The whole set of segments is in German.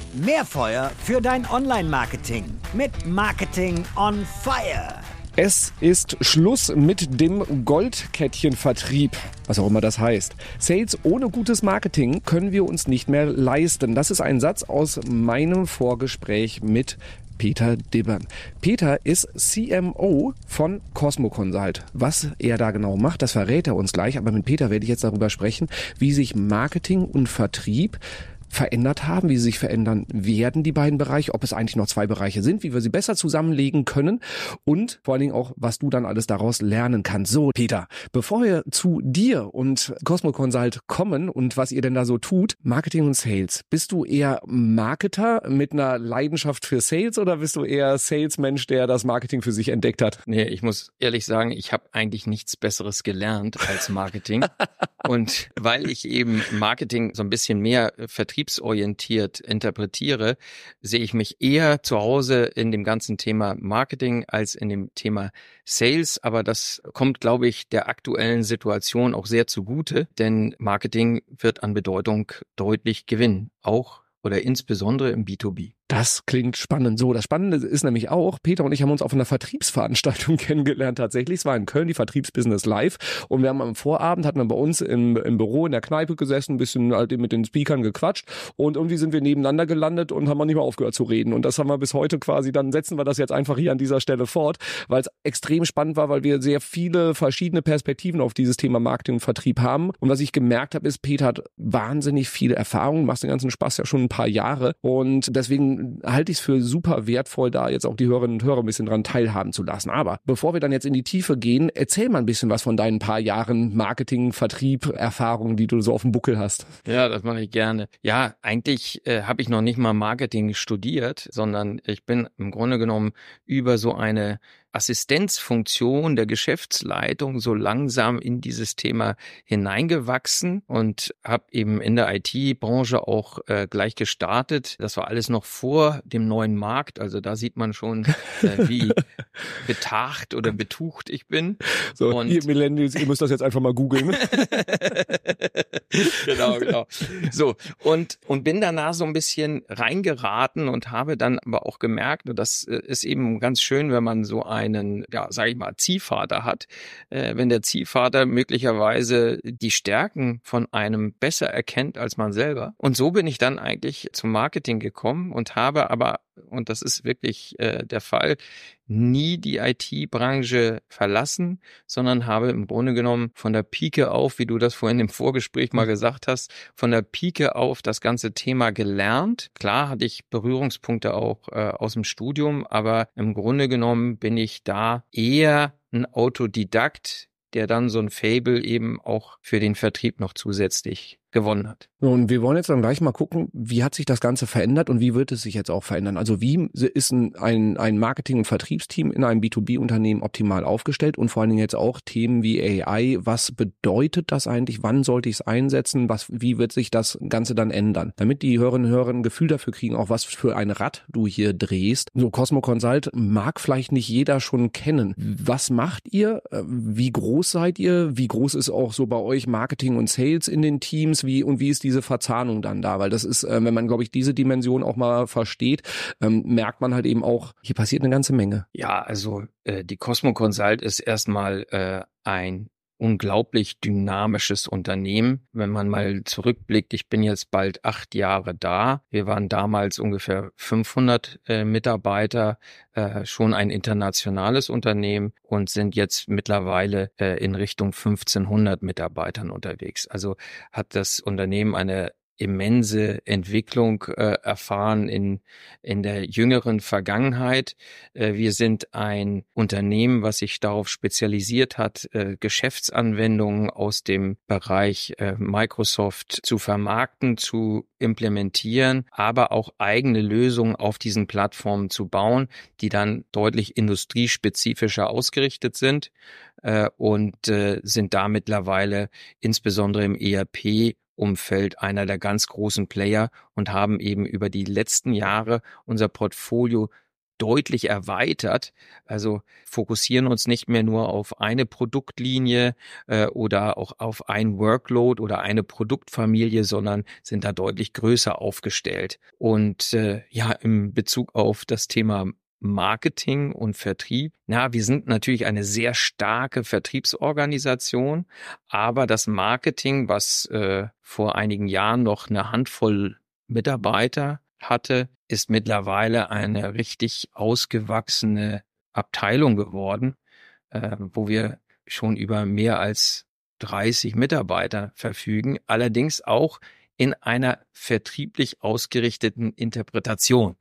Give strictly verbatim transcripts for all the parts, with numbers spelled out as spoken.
Mehr Feuer für dein Online-Marketing mit Marketing on Fire. Es ist Schluss mit dem Goldkettchenvertrieb, was auch immer das heißt. Sales ohne gutes Marketing können wir uns nicht mehr leisten. Das ist ein Satz aus meinem Vorgespräch mit Peter Dibbern. Peter ist C M O von Cosmo Consult. Was er da genau macht, das verrät er uns gleich. Aber mit Peter werde ich jetzt darüber sprechen, wie sich Marketing und Vertrieb verändert haben, wie sie sich verändern werden, die beiden Bereiche, ob es eigentlich noch zwei Bereiche sind, wie wir sie besser zusammenlegen können und vor allen Dingen auch, was du dann alles daraus lernen kannst. So, Peter, bevor wir zu dir und Cosmo Consult kommen und was ihr denn da so tut, Marketing und Sales, bist du eher Marketer mit einer Leidenschaft für Sales oder bist du eher Salesmensch, der das Marketing für sich entdeckt hat? Nee, ich muss ehrlich sagen, ich habe eigentlich nichts Besseres gelernt als Marketing. Und weil ich eben Marketing so ein bisschen mehr vertriebsorientiert interpretiere, sehe ich mich eher zu Hause in dem ganzen Thema Marketing als in dem Thema Sales. Aber das kommt, glaube ich, der aktuellen Situation auch sehr zugute, denn Marketing wird an Bedeutung deutlich gewinnen, auch oder insbesondere im B zwei B. Das klingt spannend. So, das Spannende ist nämlich auch, Peter und ich haben uns auf einer Vertriebsveranstaltung kennengelernt tatsächlich. Es war in Köln, die Vertriebsbusiness Live. Und wir haben am Vorabend, hatten wir bei uns im, im Büro in der Kneipe gesessen, ein bisschen halt mit den Speakern gequatscht. Und irgendwie sind wir nebeneinander gelandet und haben nicht mehr aufgehört zu reden. Und das haben wir bis heute quasi, dann setzen wir das jetzt einfach hier an dieser Stelle fort, weil es extrem spannend war, weil wir sehr viele verschiedene Perspektiven auf dieses Thema Marketing und Vertrieb haben. Und was ich gemerkt habe, ist, Peter hat wahnsinnig viele Erfahrungen, machst den ganzen Spaß ja schon ein paar Jahre. Und deswegen halte ich es für super wertvoll, da jetzt auch die Hörerinnen und Hörer ein bisschen dran teilhaben zu lassen. Aber bevor wir dann jetzt in die Tiefe gehen, erzähl mal ein bisschen was von deinen paar Jahren Marketing, Vertrieb, Erfahrungen, die du so auf dem Buckel hast. Ja, das mache ich gerne. Ja, eigentlich äh, habe ich noch nicht mal Marketing studiert, sondern ich bin im Grunde genommen über so eine Assistenzfunktion der Geschäftsleitung so langsam in dieses Thema hineingewachsen und habe eben in der I T-Branche auch äh, gleich gestartet. Das war alles noch vor dem neuen Markt, also da sieht man schon, äh, wie betagt oder betucht ich bin. So, und ihr Millennials, ihr müsst das jetzt einfach mal googeln. Genau, genau. So, und und bin danach so ein bisschen reingeraten und habe dann aber auch gemerkt, und das ist eben ganz schön, wenn man so einen, ja, sage ich mal, Ziehvater hat, äh, wenn der Ziehvater möglicherweise die Stärken von einem besser erkennt als man selber. Und so bin ich dann eigentlich zum Marketing gekommen und habe aber, und das ist wirklich äh, der Fall, nie die I T-Branche verlassen, sondern habe im Grunde genommen von der Pike auf, wie du das vorhin im Vorgespräch mal gesagt hast, von der Pike auf das ganze Thema gelernt. Klar hatte ich Berührungspunkte auch äh, aus dem Studium, aber im Grunde genommen bin ich da eher ein Autodidakt, der dann so ein Faible eben auch für den Vertrieb noch zusätzlich gewonnen hat. Und wir wollen jetzt dann gleich mal gucken, wie hat sich das Ganze verändert und wie wird es sich jetzt auch verändern? Also wie ist ein, ein Marketing- und Vertriebsteam in einem B zwei B-Unternehmen optimal aufgestellt und vor allen Dingen jetzt auch Themen wie A I, was bedeutet das eigentlich? Wann sollte ich es einsetzen? Was, wie wird sich das Ganze dann ändern? Damit die Hörerinnen und Hörer ein Gefühl dafür kriegen, auch was für ein Rad du hier drehst. So, Cosmo Consult mag vielleicht nicht jeder schon kennen. Was macht ihr? Wie groß seid ihr? Wie groß ist auch so bei euch Marketing und Sales in den Teams? Wie, und wie ist diese Verzahnung dann da? Weil das ist, äh, wenn man, glaube ich, diese Dimension auch mal versteht, ähm, merkt man halt eben auch, hier passiert eine ganze Menge. Ja, also äh, die Cosmo Consult ist erstmal äh, ein unglaublich dynamisches Unternehmen. Wenn man mal zurückblickt, ich bin jetzt bald acht Jahre da. Wir waren damals ungefähr fünfhundert äh, Mitarbeiter, äh, schon ein internationales Unternehmen und sind jetzt mittlerweile äh, in Richtung fünfzehnhundert Mitarbeitern unterwegs. Also hat das Unternehmen eine immense Entwicklung äh, erfahren in in der jüngeren Vergangenheit. Äh, wir sind ein Unternehmen, was sich darauf spezialisiert hat, äh, Geschäftsanwendungen aus dem Bereich äh, Microsoft zu vermarkten, zu implementieren, aber auch eigene Lösungen auf diesen Plattformen zu bauen, die dann deutlich industriespezifischer ausgerichtet sind äh, und äh, sind da mittlerweile insbesondere im E R P Umfeld einer der ganz großen Player und haben eben über die letzten Jahre unser Portfolio deutlich erweitert. Also fokussieren uns nicht mehr nur auf eine Produktlinie äh, oder auch auf ein Workload oder eine Produktfamilie, sondern sind da deutlich größer aufgestellt. Und äh, ja, im Bezug auf das Thema Marketing und Vertrieb. Na, wir sind natürlich eine sehr starke Vertriebsorganisation, aber das Marketing, was äh, vor einigen Jahren noch eine Handvoll Mitarbeiter hatte, ist mittlerweile eine richtig ausgewachsene Abteilung geworden, äh, wo wir schon über mehr als dreißig Mitarbeiter verfügen, allerdings auch in einer vertrieblich ausgerichteten Interpretation.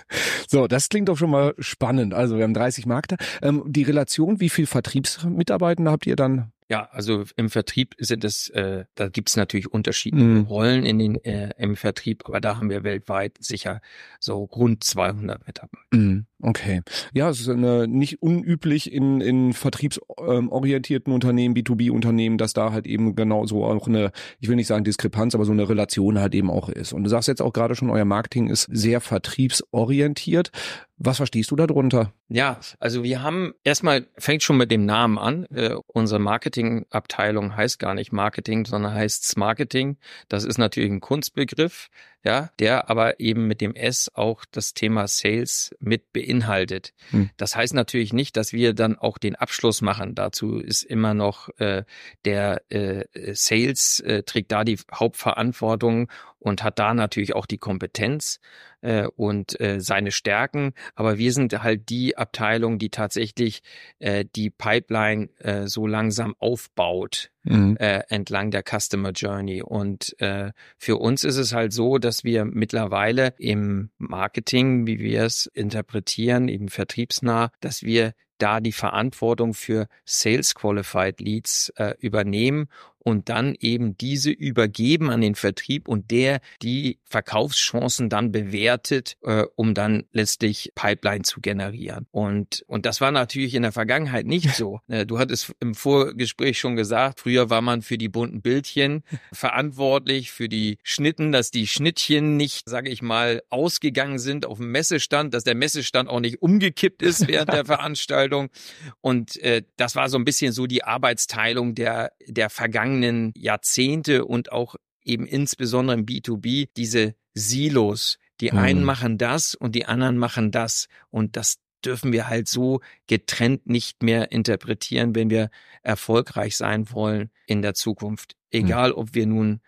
So, das klingt doch schon mal spannend. Also wir haben dreißig Markte. Ähm, die Relation, wie viel Vertriebsmitarbeitende habt ihr dann? Ja, also im Vertrieb sind es, äh, da gibt's natürlich unterschiedliche Mhm. Rollen in den äh, im Vertrieb, aber da haben wir weltweit sicher so rund zweihundert Mitarbeiter. Mhm. Okay. Ja, es ist eine, nicht unüblich in, in vertriebsorientierten Unternehmen, B zwei B-Unternehmen, dass da halt eben genau so auch eine, ich will nicht sagen Diskrepanz, aber so eine Relation halt eben auch ist. Und du sagst jetzt auch gerade schon, euer Marketing ist sehr vertriebsorientiert. Was verstehst du darunter? Ja, also wir haben erstmal, fängt schon mit dem Namen an. Äh, unsere Marketingabteilung heißt gar nicht Marketing, sondern heißt Marketing. Das ist natürlich ein Kunstbegriff, ja, der aber eben mit dem S auch das Thema Sales mit beinhaltet. Hm. Das heißt natürlich nicht, dass wir dann auch den Abschluss machen. Dazu ist immer noch äh, der äh, Sales äh, trägt da die Hauptverantwortung und hat da natürlich auch die Kompetenz äh, und äh, seine Stärken. Aber wir sind halt die Abteilung, die tatsächlich äh, die Pipeline äh, so langsam aufbaut. Mhm. Äh, entlang der Customer Journey. Und äh, für uns ist es halt so, dass wir mittlerweile im Marketing, wie wir es interpretieren, eben vertriebsnah, dass wir da die Verantwortung für Sales Qualified Leads äh, übernehmen und dann eben diese übergeben an den Vertrieb und der die Verkaufschancen dann bewertet, äh, um dann letztlich Pipeline zu generieren. Und und das war natürlich in der Vergangenheit nicht so. Äh, du hattest im Vorgespräch schon gesagt, früher war man für die bunten Bildchen verantwortlich, für die Schnitten, dass die Schnittchen nicht, sage ich mal, ausgegangen sind auf dem Messestand, dass der Messestand auch nicht umgekippt ist während der Veranstaltung. Und äh, das war so ein bisschen so die Arbeitsteilung der der vergangenen Jahrzehnte und auch eben insbesondere im B zwei B diese Silos. Die einen mhm. machen das und die anderen machen das. Und das dürfen wir halt so getrennt nicht mehr interpretieren, wenn wir erfolgreich sein wollen in der Zukunft. Egal, ob wir nun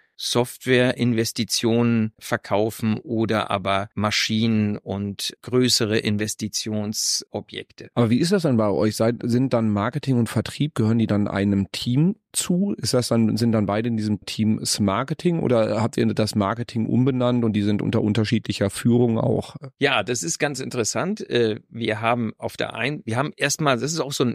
Softwareinvestitionen verkaufen oder aber Maschinen und größere Investitionsobjekte. Aber wie ist das dann bei euch? Seid, sind dann Marketing und Vertrieb, gehören die dann einem Team zu? Ist das dann, sind dann beide in diesem Team Marketing oder habt ihr das Marketing umbenannt und die sind unter unterschiedlicher Führung auch? Ja, das ist ganz interessant. Wir haben auf der einen, wir haben erstmal, das ist auch so ein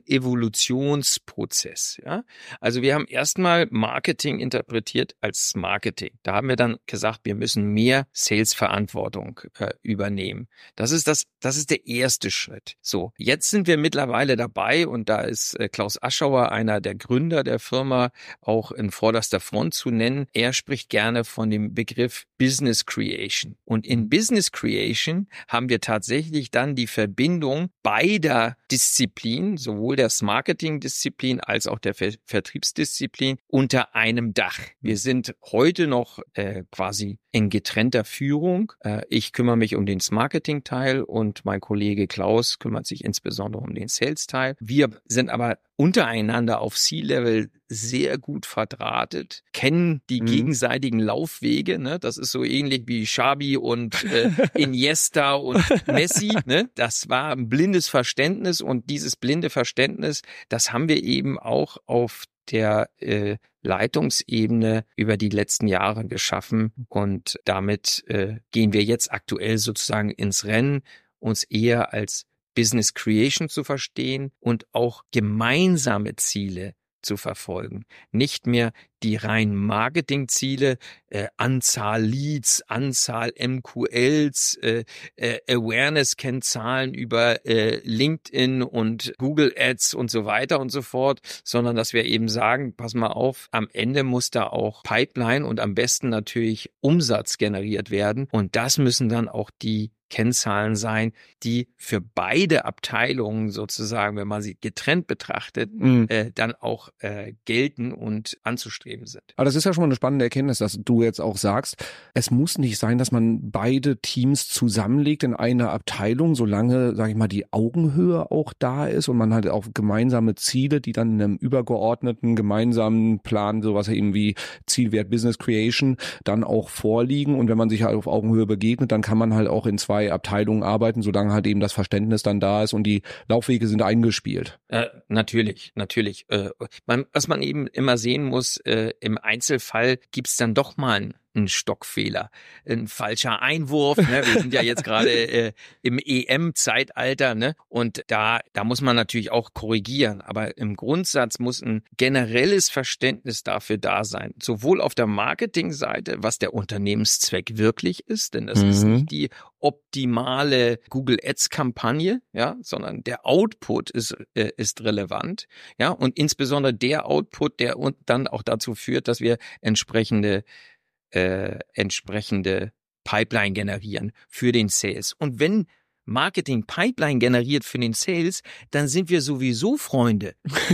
Evolutionsprozess, ja. Also wir haben erstmal Marketing interpretiert als Marketing. Da haben wir dann gesagt, wir müssen mehr Sales-Verantwortung äh, übernehmen. Das ist das, das ist der erste Schritt. So, jetzt sind wir mittlerweile dabei und da ist äh, Klaus Aschauer, einer der Gründer der Firma, auch in vorderster Front zu nennen. Er spricht gerne von dem Begriff Business Creation. Und in Business Creation haben wir tatsächlich dann die Verbindung beider Disziplinen, sowohl der Marketing-Disziplin als auch der Ver- Vertriebsdisziplin unter einem Dach. Wir sind heute noch äh, quasi in getrennter Führung. Äh, ich kümmere mich um den Marketing-Teil und mein Kollege Klaus kümmert sich insbesondere um den Sales-Teil. Wir sind aber untereinander auf C-Level sehr gut verdrahtet, kennen die mhm. gegenseitigen Laufwege. Ne? Das ist so ähnlich wie Xabi und äh, Iniesta und Messi. Ne? Das war ein blindes Verständnis und dieses blinde Verständnis, das haben wir eben auch auf der äh, Leitungsebene über die letzten Jahre geschaffen und damit äh, gehen wir jetzt aktuell sozusagen ins Rennen, uns eher als Business Creation zu verstehen und auch gemeinsame Ziele zu verfolgen. Nicht mehr die rein Marketingziele, äh, Anzahl Leads, Anzahl M Q Ls, äh, äh, Awareness-Kennzahlen über äh, LinkedIn und Google Ads und so weiter und so fort, sondern dass wir eben sagen, pass mal auf, am Ende muss da auch Pipeline und am besten natürlich Umsatz generiert werden und das müssen dann auch die Kennzahlen sein, die für beide Abteilungen sozusagen, wenn man sie getrennt betrachtet, mhm. äh, dann auch äh, gelten und anzustreben sind. Aber das ist ja schon mal eine spannende Erkenntnis, dass du jetzt auch sagst, es muss nicht sein, dass man beide Teams zusammenlegt in einer Abteilung, solange, sage ich mal, die Augenhöhe auch da ist und man halt auch gemeinsame Ziele, die dann in einem übergeordneten gemeinsamen Plan, sowas eben wie Zielwert Business Creation, dann auch vorliegen. Und wenn man sich halt auf Augenhöhe begegnet, dann kann man halt auch in zwei Abteilungen arbeiten, solange halt eben das Verständnis dann da ist und die Laufwege sind eingespielt. Äh, natürlich, natürlich. Äh, man, was man eben immer sehen muss, äh, im Einzelfall gibt's dann doch mal ein ein Stockfehler, ein falscher Einwurf. Ne? Wir sind ja jetzt gerade äh, im E M-Zeitalter, ne? Und da, da muss man natürlich auch korrigieren. Aber im Grundsatz muss ein generelles Verständnis dafür da sein, sowohl auf der Marketingseite, was der Unternehmenszweck wirklich ist, denn das mhm. ist nicht die optimale Google Ads-Kampagne, ja, sondern der Output ist äh, ist relevant, ja, und insbesondere der Output, der und dann auch dazu führt, dass wir entsprechende Äh, entsprechende Pipeline generieren für den Sales. Und wenn Marketing Pipeline generiert für den Sales, dann sind wir sowieso Freunde.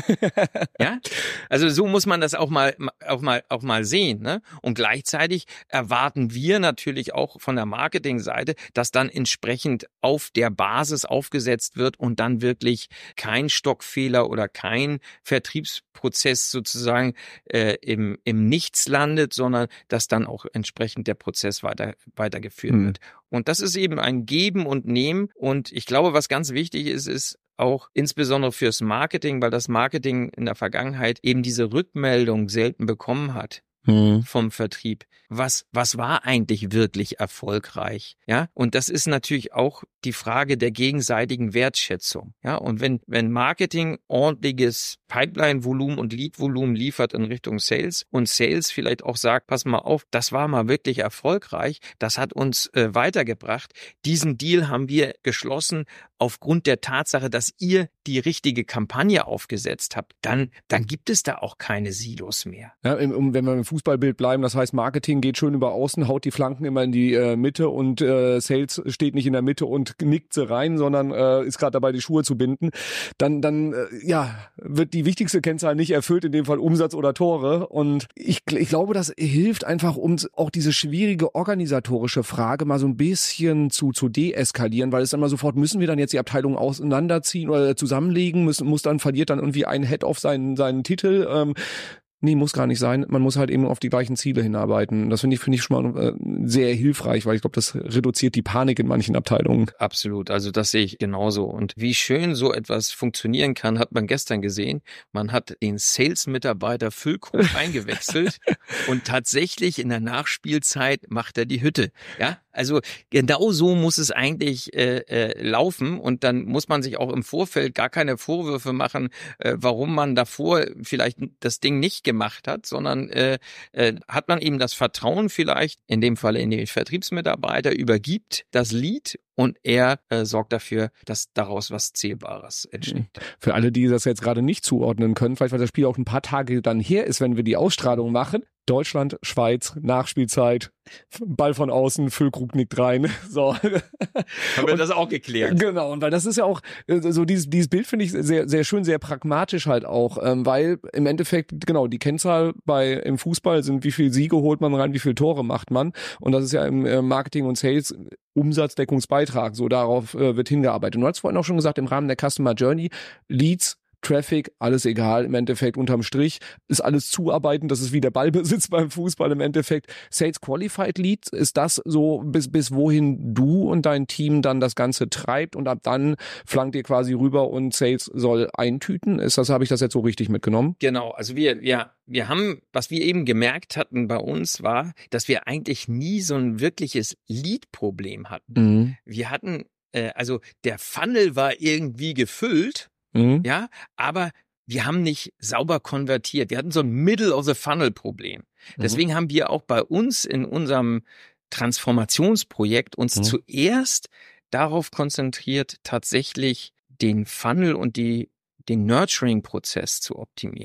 Ja? Also so muss man das auch mal, auch mal, auch mal sehen, ne? Und gleichzeitig erwarten wir natürlich auch von der Marketingseite, dass dann entsprechend auf der Basis aufgesetzt wird und dann wirklich kein Stockfehler oder kein Vertriebsprozess sozusagen äh, im, im Nichts landet, sondern dass dann auch entsprechend der Prozess weiter, weitergeführt hm. wird. Und das ist eben ein Geben und Nehmen. Und ich glaube, was ganz wichtig ist, ist auch insbesondere fürs Marketing, weil das Marketing in der Vergangenheit eben diese Rückmeldung selten bekommen hat mhm. vom Vertrieb. Was, was war eigentlich wirklich erfolgreich? Ja, und das ist natürlich auch die Frage der gegenseitigen Wertschätzung. Ja, und wenn, wenn Marketing ordentliches Pipeline-Volumen und Lead-Volumen liefert in Richtung Sales und Sales vielleicht auch sagt, pass mal auf, das war mal wirklich erfolgreich, das hat uns äh, weitergebracht. Diesen Deal haben wir geschlossen aufgrund der Tatsache, dass ihr die richtige Kampagne aufgesetzt habt, dann, dann gibt es da auch keine Silos mehr. Ja, im, wenn wir im Fußballbild bleiben, das heißt, Marketing geht schön über außen, haut die Flanken immer in die äh, Mitte und äh, Sales steht nicht in der Mitte und nickt sie rein, sondern äh, ist gerade dabei, die Schuhe zu binden, dann, dann äh, ja, wird die wichtigste Kennzahl nicht erfüllt, in dem Fall Umsatz oder Tore. Und ich, ich glaube, das hilft einfach, um auch diese schwierige organisatorische Frage mal so ein bisschen zu, zu deeskalieren, weil es dann mal sofort, müssen wir dann jetzt die Abteilungen auseinanderziehen oder zusammenlegen, müssen, muss dann, verliert dann irgendwie ein Head auf seinen, seinen Titel. Ähm, Nee, muss gar nicht sein. Man muss halt eben auf die gleichen Ziele hinarbeiten. Das finde ich, finde ich schon mal äh, sehr hilfreich, weil ich glaube, das reduziert die Panik in manchen Abteilungen. Absolut. Also das sehe ich genauso. Und wie schön so etwas funktionieren kann, hat man gestern gesehen. Man hat den Sales-Mitarbeiter Füllkrug eingewechselt und tatsächlich in der Nachspielzeit macht er die Hütte. Ja, also genau so muss es eigentlich äh, äh, laufen. Und dann muss man sich auch im Vorfeld gar keine Vorwürfe machen, äh, warum man davor vielleicht das Ding nicht gemacht hat, sondern äh, äh, hat man eben das Vertrauen vielleicht, in dem Fall in den Vertriebsmitarbeiter, übergibt das Lead und er äh, sorgt dafür, dass daraus was Zählbares entsteht. Für alle, die das jetzt gerade nicht zuordnen können, vielleicht weil das Spiel auch ein paar Tage dann her ist, wenn wir die Ausstrahlung machen. Deutschland, Schweiz, Nachspielzeit, Ball von außen, Füllkrug nickt rein. So. Haben wir das auch geklärt. Genau, und weil das ist ja auch, so dieses, dieses Bild finde ich sehr, sehr schön, sehr pragmatisch halt auch, ähm, weil im Endeffekt, genau, die Kennzahl bei im Fußball sind, wie viel Siege holt man rein, wie viele Tore macht man. Und das ist ja im äh, Marketing und Sales Umsatzdeckungsbeitrag, so darauf äh, wird hingearbeitet. Und du hast vorhin auch schon gesagt, im Rahmen der Customer Journey, Leads, Traffic, alles egal, im Endeffekt unterm Strich ist alles zuarbeiten, das ist wie der Ballbesitz beim Fußball im Endeffekt. Sales Qualified Leads, ist das so, bis bis wohin du und dein Team dann das Ganze treibt und ab dann flankt ihr quasi rüber und Sales soll eintüten? Ist das, habe ich das jetzt so richtig mitgenommen? Genau, also wir, wir, wir haben, was wir eben gemerkt hatten bei uns war, dass wir eigentlich nie so ein wirkliches Lead-Problem hatten. Mhm. Wir hatten, äh, also der Funnel war irgendwie gefüllt, Mhm. ja, aber wir haben nicht sauber konvertiert. Wir hatten so ein Middle-of-the-Funnel-Problem. Mhm. Deswegen haben wir auch bei uns in unserem Transformationsprojekt uns mhm. zuerst darauf konzentriert, tatsächlich den Funnel und die, den Nurturing-Prozess zu optimieren.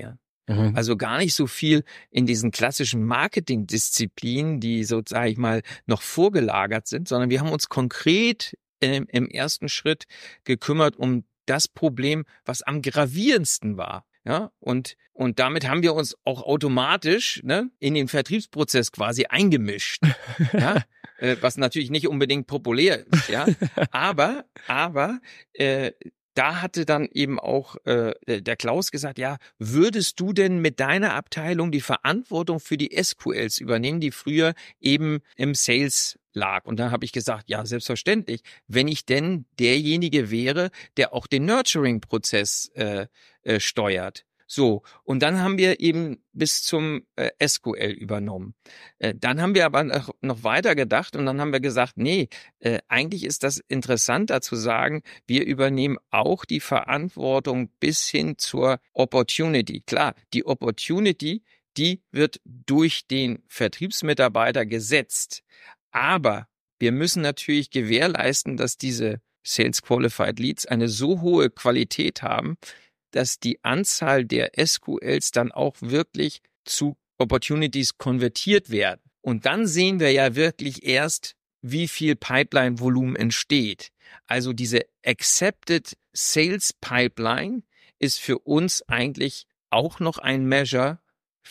Mhm. Also gar nicht so viel in diesen klassischen Marketingdisziplinen, die so, sage ich mal, noch vorgelagert sind, sondern wir haben uns konkret im, im ersten Schritt gekümmert um das Problem, was am gravierendsten war. Ja, und, und damit haben wir uns auch automatisch, ne, in den Vertriebsprozess quasi eingemischt. Ja, äh, was natürlich nicht unbedingt populär ist, ja. Aber, aber, äh, da hatte dann eben auch äh, der Klaus gesagt, ja, würdest du denn mit deiner Abteilung die Verantwortung für die S Q Ls übernehmen, die früher eben im Sales lag? Und da habe ich gesagt, ja, selbstverständlich, wenn ich denn derjenige wäre, der auch den Nurturing-Prozess äh, äh, steuert. So, und dann haben wir eben bis zum äh, S Q L übernommen. Äh, dann haben wir aber noch, noch weiter gedacht und dann haben wir gesagt, nee, äh, eigentlich ist das interessanter zu sagen, wir übernehmen auch die Verantwortung bis hin zur Opportunity. Klar, die Opportunity, die wird durch den Vertriebsmitarbeiter gesetzt. Aber wir müssen natürlich gewährleisten, dass diese Sales Qualified Leads eine so hohe Qualität haben, dass die Anzahl der S Q Ls dann auch wirklich zu Opportunities konvertiert werden. Und dann sehen wir ja wirklich erst, wie viel Pipeline-Volumen entsteht. Also diese Accepted Sales Pipeline ist für uns eigentlich auch noch ein Measure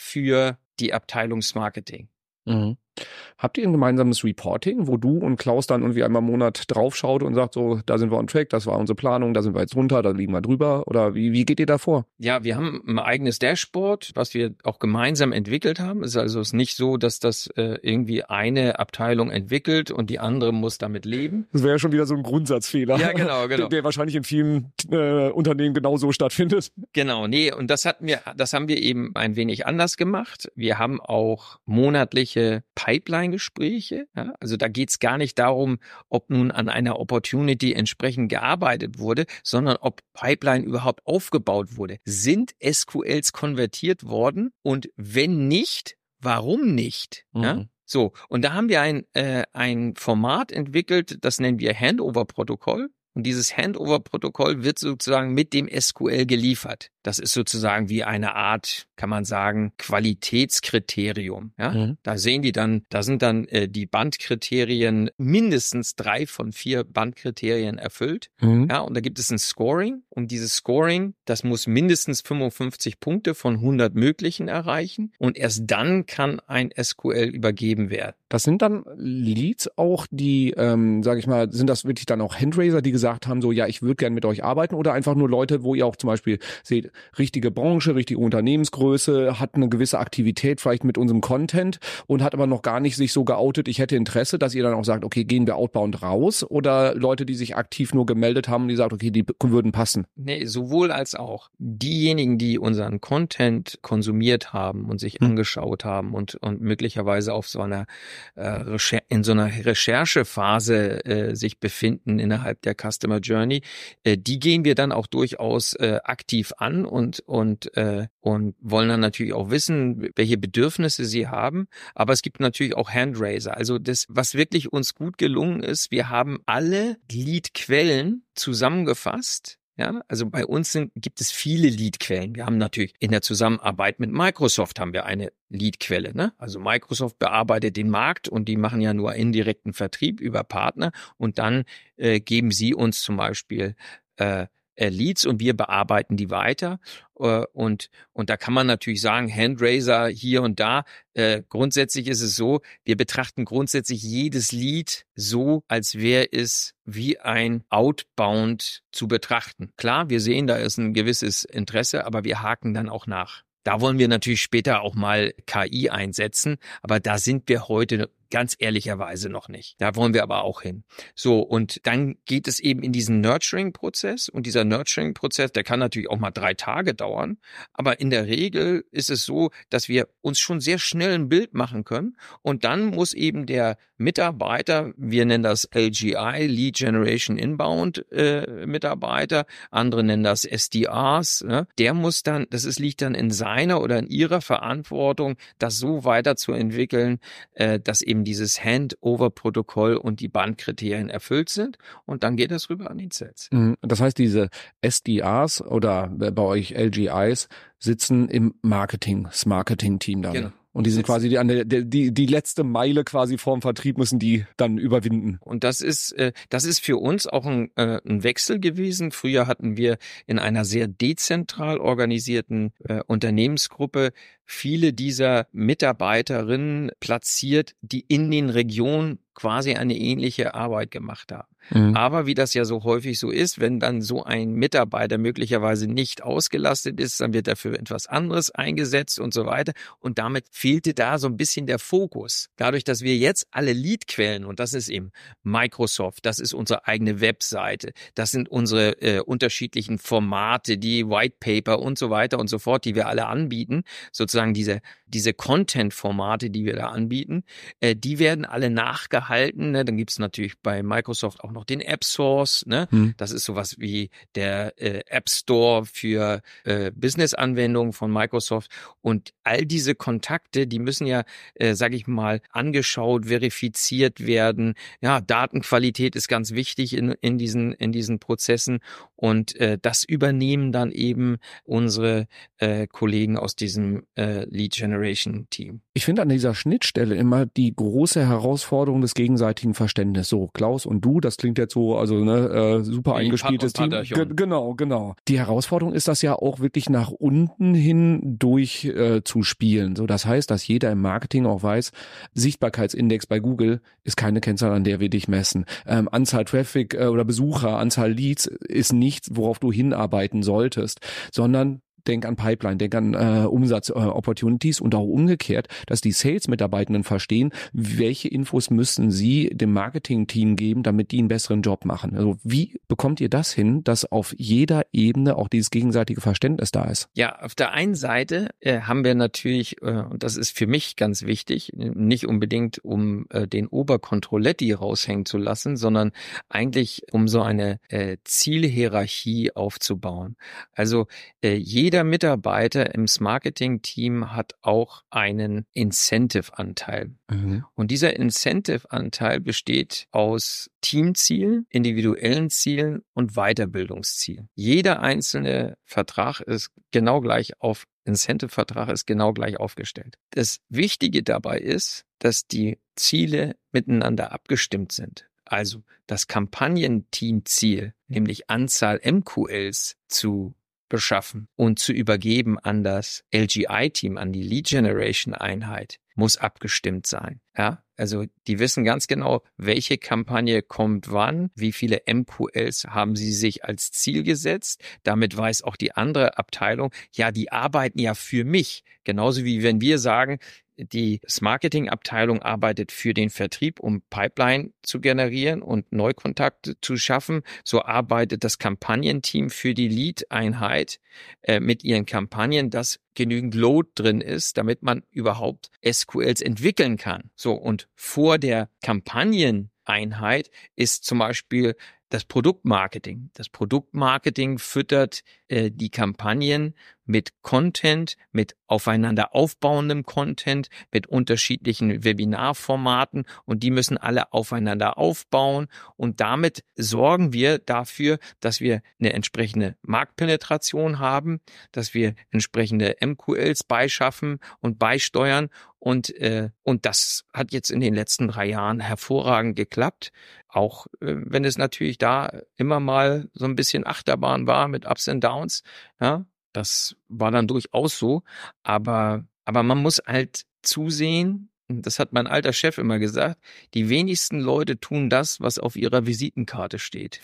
für die Abteilungsmarketing. Mhm. Habt ihr ein gemeinsames Reporting, wo du und Klaus dann irgendwie einmal im Monat draufschaut und sagt so, da sind wir on track, das war unsere Planung, da sind wir jetzt runter, da liegen wir drüber? Oder wie, wie geht ihr da vor? Ja, wir haben ein eigenes Dashboard, was wir auch gemeinsam entwickelt haben. Es ist also ist nicht so, dass das äh, irgendwie eine Abteilung entwickelt und die andere muss damit leben. Das wäre ja schon wieder so ein Grundsatzfehler. Ja, genau, genau. Der, der wahrscheinlich in vielen äh, Unternehmen genauso stattfindet. Genau, nee, und das hatten wir, das haben wir eben ein wenig anders gemacht. Wir haben auch monatliche Pipeline-Gespräche. Ja? Also da geht's gar nicht darum, ob nun an einer Opportunity entsprechend gearbeitet wurde, sondern ob Pipeline überhaupt aufgebaut wurde. Sind S Q Ls konvertiert worden? Und wenn nicht, warum nicht? Mhm. Ja? So, und da haben wir ein, äh, ein Format entwickelt, das nennen wir Handover-Protokoll. Und dieses Handover-Protokoll wird sozusagen mit dem S Q L geliefert. Das ist sozusagen wie eine Art, kann man sagen, Qualitätskriterium. Ja, mhm. Da sehen die dann, da sind dann äh, die Bandkriterien, mindestens drei von vier Bandkriterien erfüllt. Mhm. Ja, und da gibt es ein Scoring. Und dieses Scoring, das muss mindestens fünfundfünfzig Punkte von hundert möglichen erreichen. Und erst dann kann ein S Q L übergeben werden. Das sind dann Leads auch, die, ähm, sage ich mal, sind das wirklich dann auch Handraiser, die gesagt haben, so, ja, ich würde gern mit euch arbeiten, oder einfach nur Leute, wo ihr auch zum Beispiel seht, richtige Branche, richtige Unternehmensgröße, hat eine gewisse Aktivität vielleicht mit unserem Content und hat aber noch gar nicht sich so geoutet, ich hätte Interesse, dass ihr dann auch sagt, okay, gehen wir outbound raus, oder Leute, die sich aktiv nur gemeldet haben, die sagen, okay, die würden passen? Nee, sowohl als auch. Diejenigen, die unseren Content konsumiert haben und sich hm. angeschaut haben und, und möglicherweise auf so einer äh, Recher- in so einer Recherchephase äh, sich befinden innerhalb der Customer Journey, äh, die gehen wir dann auch durchaus äh, aktiv an und und äh, und wollen dann natürlich auch wissen, welche Bedürfnisse sie haben. Aber es gibt natürlich auch Handraiser. Also das, was wirklich uns gut gelungen ist, wir haben alle Lead-Quellen zusammengefasst. Ja, also bei uns sind, gibt es viele Leadquellen. Wir haben natürlich in der Zusammenarbeit mit Microsoft haben wir eine Leadquelle, ne? Also Microsoft bearbeitet den Markt und die machen ja nur indirekten Vertrieb über Partner und dann äh, geben sie uns zum Beispiel äh, Leads und wir bearbeiten die weiter. Und, und da kann man natürlich sagen, Handraiser hier und da. Äh, grundsätzlich ist es so, wir betrachten grundsätzlich jedes Lead so, als wäre es wie ein Outbound zu betrachten. Klar, wir sehen, da ist ein gewisses Interesse, aber wir haken dann auch nach. Da wollen wir natürlich später auch mal K I einsetzen, aber da sind wir heute ganz ehrlicherweise noch nicht. Da wollen wir aber auch hin. So, und dann geht es eben in diesen Nurturing-Prozess. Und dieser Nurturing-Prozess, der kann natürlich auch mal drei Tage dauern. Aber in der Regel ist es so, dass wir uns schon sehr schnell ein Bild machen können. Und dann muss eben der Mitarbeiter, wir nennen das L G I, Lead Generation Inbound äh, Mitarbeiter, andere nennen das S D Rs, ne? Der muss dann, das ist, liegt dann in seiner oder in ihrer Verantwortung, das so weiterzuentwickeln, äh, dass eben eben dieses Handover-Protokoll und die Bandkriterien erfüllt sind. Und dann geht das rüber an den Sales. Das heißt, diese S D Rs oder bei euch L G Is sitzen im Marketing, das Marketing-Team dann. Genau. Und die sind quasi die, an der, die, die letzte Meile quasi vorm Vertrieb müssen die dann überwinden. Und das ist, äh, das ist für uns auch ein, äh, ein Wechsel gewesen. Früher hatten wir in einer sehr dezentral organisierten äh, Unternehmensgruppe viele dieser Mitarbeiterinnen platziert, die in den Regionen quasi eine ähnliche Arbeit gemacht haben. Mhm. Aber wie das ja so häufig so ist, wenn dann so ein Mitarbeiter möglicherweise nicht ausgelastet ist, dann wird er für etwas anderes eingesetzt und so weiter. Und damit fehlte da so ein bisschen der Fokus. Dadurch, dass wir jetzt alle Leadquellen, und das ist eben Microsoft, das ist unsere eigene Webseite, das sind unsere äh, unterschiedlichen Formate, die White Paper und so weiter und so fort, die wir alle anbieten, sozusagen diese diese Content-Formate, die wir da anbieten, äh, die werden alle nachgehalten. Ne? Dann gibt's natürlich bei Microsoft auch noch den App Source. Ne? Hm. Das ist sowas wie der äh, App Store für äh, Business-Anwendungen von Microsoft. Und all diese Kontakte, die müssen ja, äh, sage ich mal, angeschaut, verifiziert werden. Ja, Datenqualität ist ganz wichtig in, in diesen in diesen Prozessen. Und äh, das übernehmen dann eben unsere äh, Kollegen aus diesem äh, Lead Generation Team. Ich finde an dieser Schnittstelle immer die große Herausforderung des gegenseitigen Verständnisses. So, Klaus und du, das klingt jetzt so, also ne, äh, super Wie eingespieltes Team. G- genau, genau. Die Herausforderung ist das ja auch wirklich nach unten hin durch äh, zu spielen. So, das heißt, dass jeder im Marketing auch weiß, Sichtbarkeitsindex bei Google ist keine Kennzahl, an der wir dich messen. Ähm, Anzahl Traffic äh, oder Besucher, Anzahl Leads ist nichts, worauf du hinarbeiten solltest, sondern denk an Pipeline, denk an äh, Umsatz-Opportunities äh, und auch umgekehrt, dass die Sales-Mitarbeitenden verstehen, welche Infos müssen sie dem Marketing-Team geben, damit die einen besseren Job machen. Also wie bekommt ihr das hin, dass auf jeder Ebene auch dieses gegenseitige Verständnis da ist? Ja, auf der einen Seite äh, haben wir natürlich, äh, und das ist für mich ganz wichtig, nicht unbedingt um äh, den Oberkontrolletti raushängen zu lassen, sondern eigentlich um so eine äh, Zielhierarchie aufzubauen. Also äh, jeder Jeder Mitarbeiter im Marketing-Team hat auch einen Incentive-Anteil. Mhm. Und dieser Incentive-Anteil besteht aus Teamzielen, individuellen Zielen und Weiterbildungszielen. Jeder einzelne Vertrag ist genau gleich auf, Incentive-Vertrag ist genau gleich aufgestellt. Das Wichtige dabei ist, dass die Ziele miteinander abgestimmt sind. Also das Kampagnenteamziel, nämlich Anzahl M Q Ls zu beschaffen und zu übergeben an das L G I-Team, an die Lead-Generation-Einheit, muss abgestimmt sein. Ja, also die wissen ganz genau, welche Kampagne kommt wann, wie viele M Q Ls haben sie sich als Ziel gesetzt. Damit weiß auch die andere Abteilung, ja, die arbeiten ja für mich. Genauso wie wenn wir sagen, die Marketing-Abteilung arbeitet für den Vertrieb, um Pipeline zu generieren und Neukontakte zu schaffen. So arbeitet das Kampagnenteam für die Lead-Einheit äh, mit ihren Kampagnen, dass genügend Load drin ist, damit man überhaupt S Q Ls entwickeln kann. So, und vor der Kampagneneinheit ist zum Beispiel das Produktmarketing. Das Produktmarketing füttert äh, die Kampagnen mit Content, mit aufeinander aufbauendem Content, mit unterschiedlichen Webinarformaten und die müssen alle aufeinander aufbauen und damit sorgen wir dafür, dass wir eine entsprechende Marktpenetration haben, dass wir entsprechende M Q Ls beischaffen und beisteuern und äh, und das hat jetzt in den letzten drei Jahren hervorragend geklappt, auch äh, wenn es natürlich da immer mal so ein bisschen Achterbahn war mit Ups and Downs, ja. Das war dann durchaus so, aber, aber man muss halt zusehen, das hat mein alter Chef immer gesagt, die wenigsten Leute tun das, was auf ihrer Visitenkarte steht.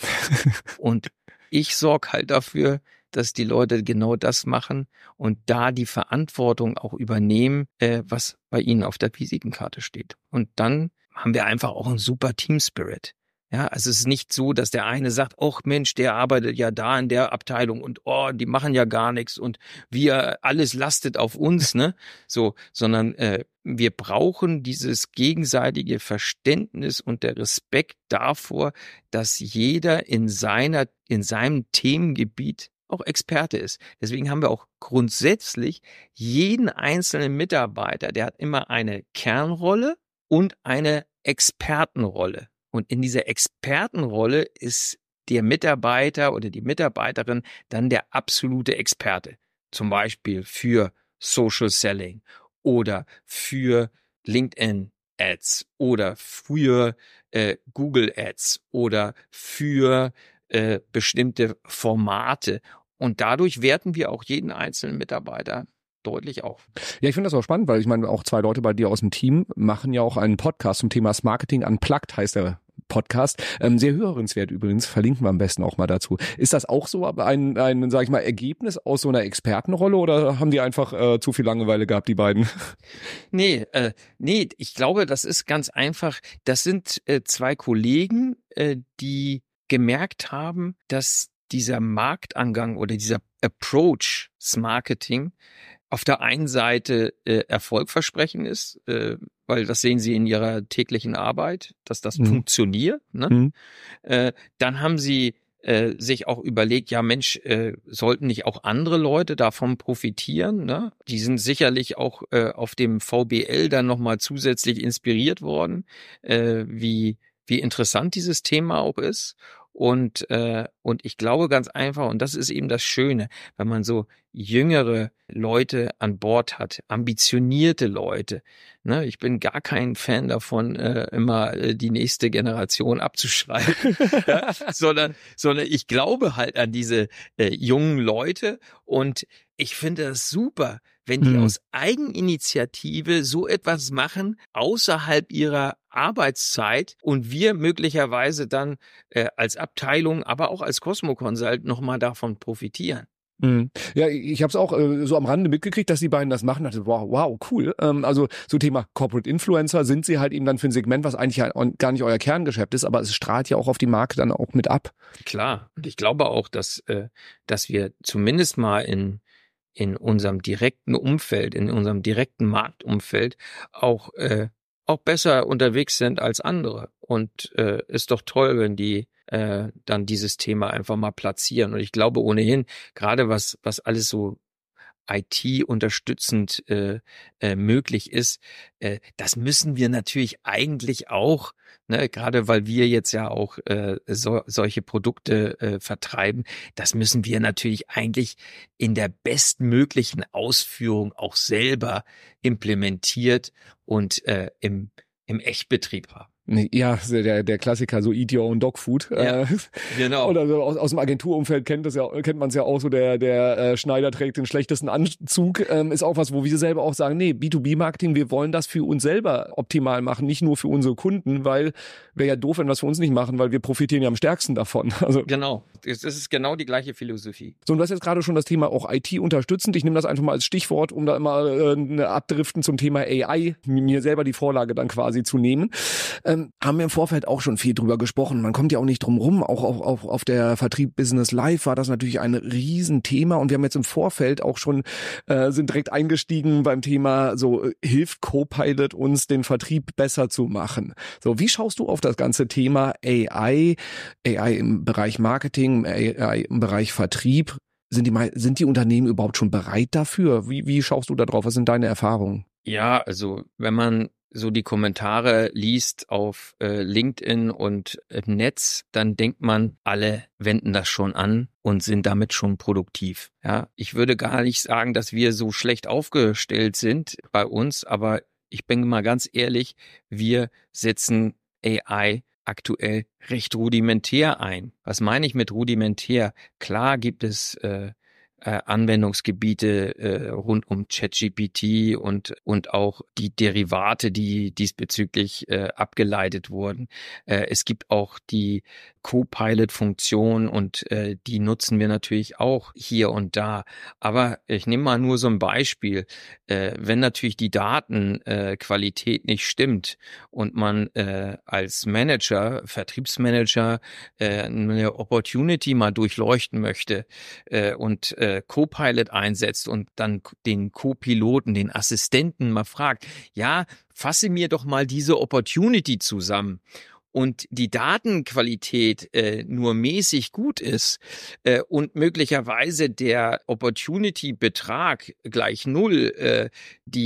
Und ich sorge halt dafür, dass die Leute genau das machen und da die Verantwortung auch übernehmen, äh, was bei ihnen auf der Visitenkarte steht. Und dann haben wir einfach auch einen super Team-Spirit. Ja, also es ist nicht so, dass der eine sagt, ach Mensch, der arbeitet ja da in der Abteilung und oh, die machen ja gar nichts und wir, alles lastet auf uns, ne? So, sondern äh, wir brauchen dieses gegenseitige Verständnis und der Respekt davor, dass jeder in seiner, in seinem Themengebiet auch Experte ist. Deswegen haben wir auch grundsätzlich jeden einzelnen Mitarbeiter, der hat immer eine Kernrolle und eine Expertenrolle. Und in dieser Expertenrolle ist der Mitarbeiter oder die Mitarbeiterin dann der absolute Experte. Zum Beispiel für Social Selling oder für LinkedIn Ads oder für äh, Google Ads oder für äh, bestimmte Formate. Und dadurch werten wir auch jeden einzelnen Mitarbeiter deutlich auf. Ja, ich finde das auch spannend, weil ich meine, auch zwei Leute bei dir aus dem Team machen ja auch einen Podcast zum Thema Marketing Unplugged, heißt der Podcast. Ähm, sehr hörenswert übrigens, verlinken wir am besten auch mal dazu. Ist das auch so ein, ein sag ich mal, Ergebnis aus so einer Expertenrolle oder haben die einfach äh, zu viel Langeweile gehabt, die beiden? Nee, äh, nee, ich glaube, das ist ganz einfach. Das sind äh, zwei Kollegen, äh, die gemerkt haben, dass dieser Marktangang oder dieser Approach des Marketing auf der einen Seite äh, erfolgversprechend ist, äh, weil das sehen sie in ihrer täglichen Arbeit, dass das mhm. funktioniert. Ne? Mhm. Äh, dann haben sie äh, sich auch überlegt, ja Mensch, äh, sollten nicht auch andere Leute davon profitieren? Ne? Die sind sicherlich auch äh, auf dem V B L dann nochmal zusätzlich inspiriert worden, äh, wie, wie interessant dieses Thema auch ist. Und äh, und ich glaube ganz einfach, und das ist eben das Schöne, wenn man so jüngere Leute an Bord hat, ambitionierte Leute. Ne, ich bin gar kein Fan davon, äh, immer äh, die nächste Generation abzuschreiben, ja, sondern sondern ich glaube halt an diese äh, jungen Leute und ich finde das super, wenn die mhm. aus Eigeninitiative so etwas machen außerhalb ihrer Arbeitszeit und wir möglicherweise dann äh, als Abteilung, aber auch als Cosmo Consult nochmal davon profitieren. Mhm. Ja, ich habe es auch äh, so am Rande mitgekriegt, dass die beiden das machen. Dachte, wow, wow, cool. Ähm, also so Thema Corporate Influencer sind sie halt eben dann für ein Segment, was eigentlich gar nicht euer Kerngeschäft ist, aber es strahlt ja auch auf die Marke dann auch mit ab. Klar, und ich glaube auch, dass äh, dass wir zumindest mal in in unserem direkten Umfeld, in unserem direkten Marktumfeld auch äh, auch besser unterwegs sind als andere. Und äh, ist doch toll, wenn die äh, dann dieses Thema einfach mal platzieren. Und ich glaube ohnehin, gerade was was alles so I T unterstützend äh, äh, möglich ist, äh, das müssen wir natürlich eigentlich auch, ne, gerade weil wir jetzt ja auch äh, so, solche Produkte äh, vertreiben, das müssen wir natürlich eigentlich in der bestmöglichen Ausführung auch selber implementiert und äh, im im Echtbetrieb haben. Ja, der, der Klassiker, so Eat Your Own Dog Food. Ja, genau. Oder so aus, aus dem Agenturumfeld kennt das ja, kennt man es ja auch so, der, der äh, Schneider trägt den schlechtesten Anzug, ähm, ist auch was, wo wir selber auch sagen, nee, B zwei B Marketing, wir wollen das für uns selber optimal machen, nicht nur für unsere Kunden, weil wäre ja doof, wenn wir es für uns nicht machen, weil wir profitieren ja am stärksten davon. Also genau, das ist genau die gleiche Philosophie. So, und du hast jetzt gerade schon das Thema auch I T unterstützend. Ich nehme das einfach mal als Stichwort, um da immer äh, eine Abdriften zum Thema A I, mir selber die Vorlage dann quasi zu nehmen. Ähm, haben wir im Vorfeld auch schon viel drüber gesprochen. Man kommt ja auch nicht drum rum. Auch auf, auf, auf der Vertrieb Business Live war das natürlich ein Riesenthema. Und wir haben jetzt im Vorfeld auch schon, äh, sind direkt eingestiegen beim Thema, so hilft Copilot uns, den Vertrieb besser zu machen. So, wie schaust du auf das ganze Thema A I, A I im Bereich Marketing, A I im Bereich Vertrieb? Sind die, sind die Unternehmen überhaupt schon bereit dafür? Wie, wie schaust du da drauf? Was sind deine Erfahrungen? Ja, also wenn man so die Kommentare liest auf äh, LinkedIn und im Netz, dann denkt man, alle wenden das schon an und sind damit schon produktiv. Ja, ich würde gar nicht sagen, dass wir so schlecht aufgestellt sind bei uns, aber ich bin mal ganz ehrlich, wir setzen A I aktuell recht rudimentär ein. Was meine ich mit rudimentär? Klar gibt es äh, äh, Anwendungsgebiete äh, rund um ChatGPT und und auch die Derivate, die diesbezüglich äh, abgeleitet wurden. Äh, es gibt auch die Copilot-Funktion und äh, die nutzen wir natürlich auch hier und da. Aber ich nehme mal nur so ein Beispiel. Äh, wenn natürlich die Datenqualität äh, nicht stimmt und man äh, als Manager, Vertriebsmanager äh, eine Opportunity mal durchleuchten möchte äh, und äh, Copilot einsetzt und dann den Co-Piloten, den Assistenten mal fragt, ja, fasse mir doch mal diese Opportunity zusammen. Und die Datenqualität äh, nur mäßig gut ist äh, und möglicherweise der Opportunity-Betrag gleich null äh, die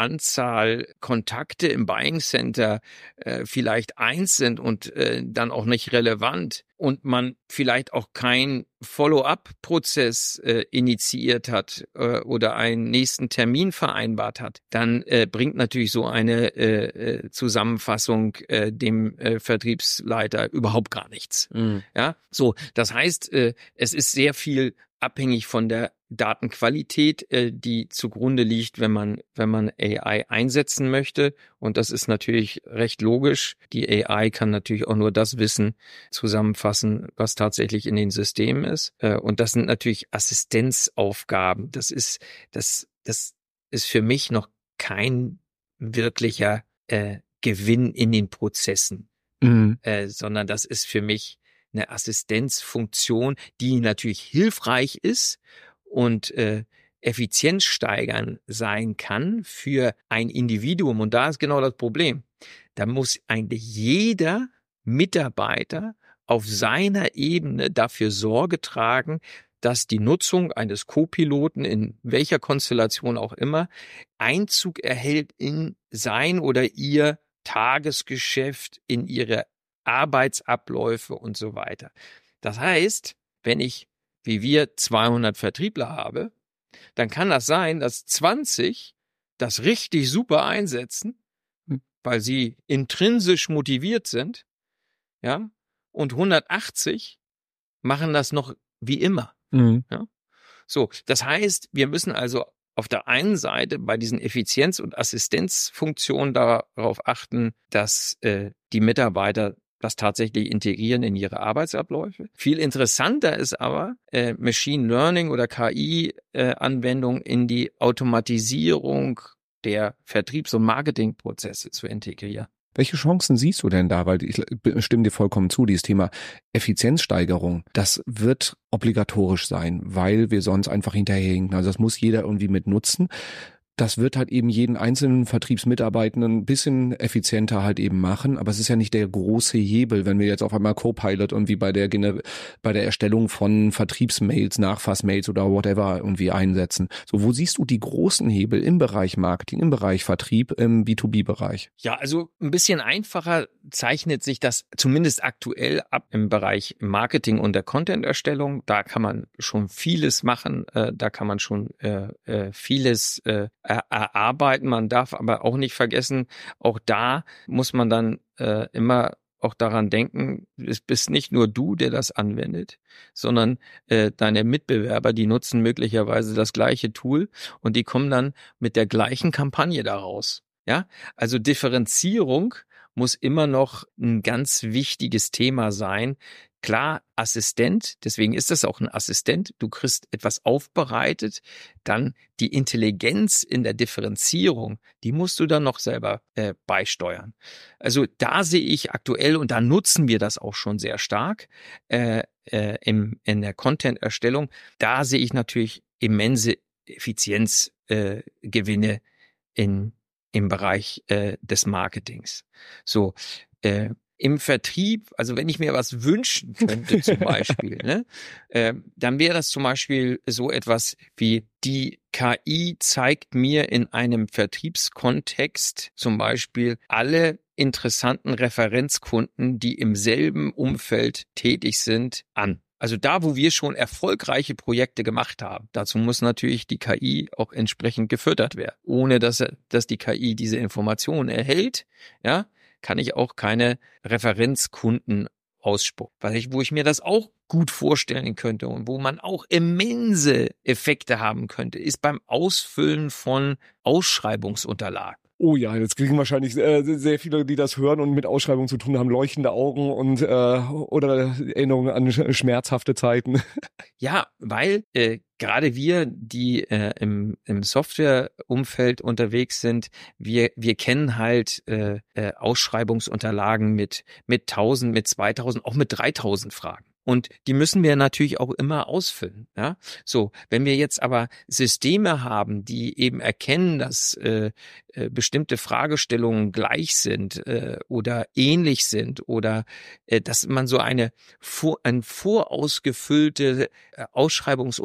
Anzahl Kontakte im Buying Center äh, vielleicht eins sind und äh, dann auch nicht relevant und man vielleicht auch keinen Follow-up-Prozess äh, initiiert hat äh, oder einen nächsten Termin vereinbart hat, dann äh, bringt natürlich so eine äh, Zusammenfassung äh, dem äh, Vertriebsleiter überhaupt gar nichts. Mhm. Ja, so, das heißt, äh, es ist sehr viel abhängig von der Datenqualität, äh, die zugrunde liegt, wenn man wenn man A I einsetzen möchte. Und das ist natürlich recht logisch. Die A I kann natürlich auch nur das Wissen zusammenfassen, was tatsächlich in den Systemen ist. Äh, und das sind natürlich Assistenzaufgaben. Das ist das das ist für mich noch kein wirklicher äh, Gewinn in den Prozessen, mhm. äh, sondern das ist für mich eine Assistenzfunktion, die natürlich hilfreich ist und äh, Effizienz steigern sein kann für ein Individuum. Und da ist genau das Problem. Da muss eigentlich jeder Mitarbeiter auf seiner Ebene dafür Sorge tragen, dass die Nutzung eines Co-Piloten in welcher Konstellation auch immer Einzug erhält in sein oder ihr Tagesgeschäft, in ihre Arbeitsabläufe und so weiter. Das heißt, wenn ich, wie wir, zweihundert Vertriebler habe, dann kann das sein, dass zwanzig das richtig super einsetzen, weil sie intrinsisch motiviert sind, ja, und hundertachtzig machen das noch wie immer. Mhm. Ja? So, das heißt, wir müssen also auf der einen Seite bei diesen Effizienz- und Assistenzfunktionen darauf achten, dass äh, die Mitarbeiter das tatsächlich integrieren in ihre Arbeitsabläufe. Viel interessanter ist aber, äh, Machine Learning oder K I-Anwendung äh, in die Automatisierung der Vertriebs- und Marketingprozesse zu integrieren. Welche Chancen siehst du denn da? Weil ich stimme dir vollkommen zu, dieses Thema Effizienzsteigerung, das wird obligatorisch sein, weil wir sonst einfach hinterherhinken. Also das muss jeder irgendwie mit nutzen. Das wird halt eben jeden einzelnen Vertriebsmitarbeitenden ein bisschen effizienter halt eben machen, aber es ist ja nicht der große Hebel, wenn wir jetzt auf einmal Copilot irgendwie bei der bei der Erstellung von Vertriebsmails, Nachfassmails oder whatever irgendwie einsetzen. So, wo siehst du die großen Hebel im Bereich Marketing, im Bereich Vertrieb, im B zwei B-Bereich? Ja, also ein bisschen einfacher zeichnet sich das zumindest aktuell ab im Bereich Marketing und der Content-Erstellung. Da kann man schon vieles machen, äh, da kann man schon äh, äh, vieles äh, erarbeiten. Man darf aber auch nicht vergessen, auch da muss man dann äh, immer auch daran denken, es bist nicht nur du, der das anwendet, sondern äh, deine Mitbewerber, die nutzen möglicherweise das gleiche Tool und die kommen dann mit der gleichen Kampagne daraus. Ja, also Differenzierung muss immer noch ein ganz wichtiges Thema sein. Klar, Assistent, deswegen ist das auch ein Assistent. Du kriegst etwas aufbereitet, dann die Intelligenz in der Differenzierung, die musst du dann noch selber äh, beisteuern. Also da sehe ich aktuell, und da nutzen wir das auch schon sehr stark äh, äh, im, in der Content-Erstellung, da sehe ich natürlich immense Effizienzgewinne äh, Gewinne in im Bereich äh, des Marketings. So, äh, im Vertrieb, also wenn ich mir was wünschen könnte zum Beispiel, ne, äh, dann wäre das zum Beispiel so etwas wie die K I zeigt mir in einem Vertriebskontext zum Beispiel alle interessanten Referenzkunden, die im selben Umfeld tätig sind, an. Also da, wo wir schon erfolgreiche Projekte gemacht haben, dazu muss natürlich die K I auch entsprechend gefüttert werden. Ohne dass, dass die K I diese Informationen erhält, ja, kann ich auch keine Referenzkunden ausspucken. Weil ich, wo ich mir das auch gut vorstellen könnte und wo man auch immense Effekte haben könnte, ist beim Ausfüllen von Ausschreibungsunterlagen. Oh ja, jetzt kriegen wahrscheinlich äh, sehr viele, die das hören und mit Ausschreibungen zu tun haben, leuchtende Augen und äh, oder Erinnerungen an sch- schmerzhafte Zeiten. Ja, weil äh, gerade wir, die äh, im, im Softwareumfeld unterwegs sind, wir wir kennen halt äh, äh, Ausschreibungsunterlagen mit mit tausend, mit zweitausend, auch mit dreitausend Fragen. Und die müssen wir natürlich auch immer ausfüllen. Ja, so. Wenn wir jetzt aber Systeme haben, die eben erkennen, dass äh, äh, bestimmte Fragestellungen gleich sind äh, oder ähnlich sind oder äh, dass man so eine vor, ein vorausgefüllte äh, Ausschreibungsunterlage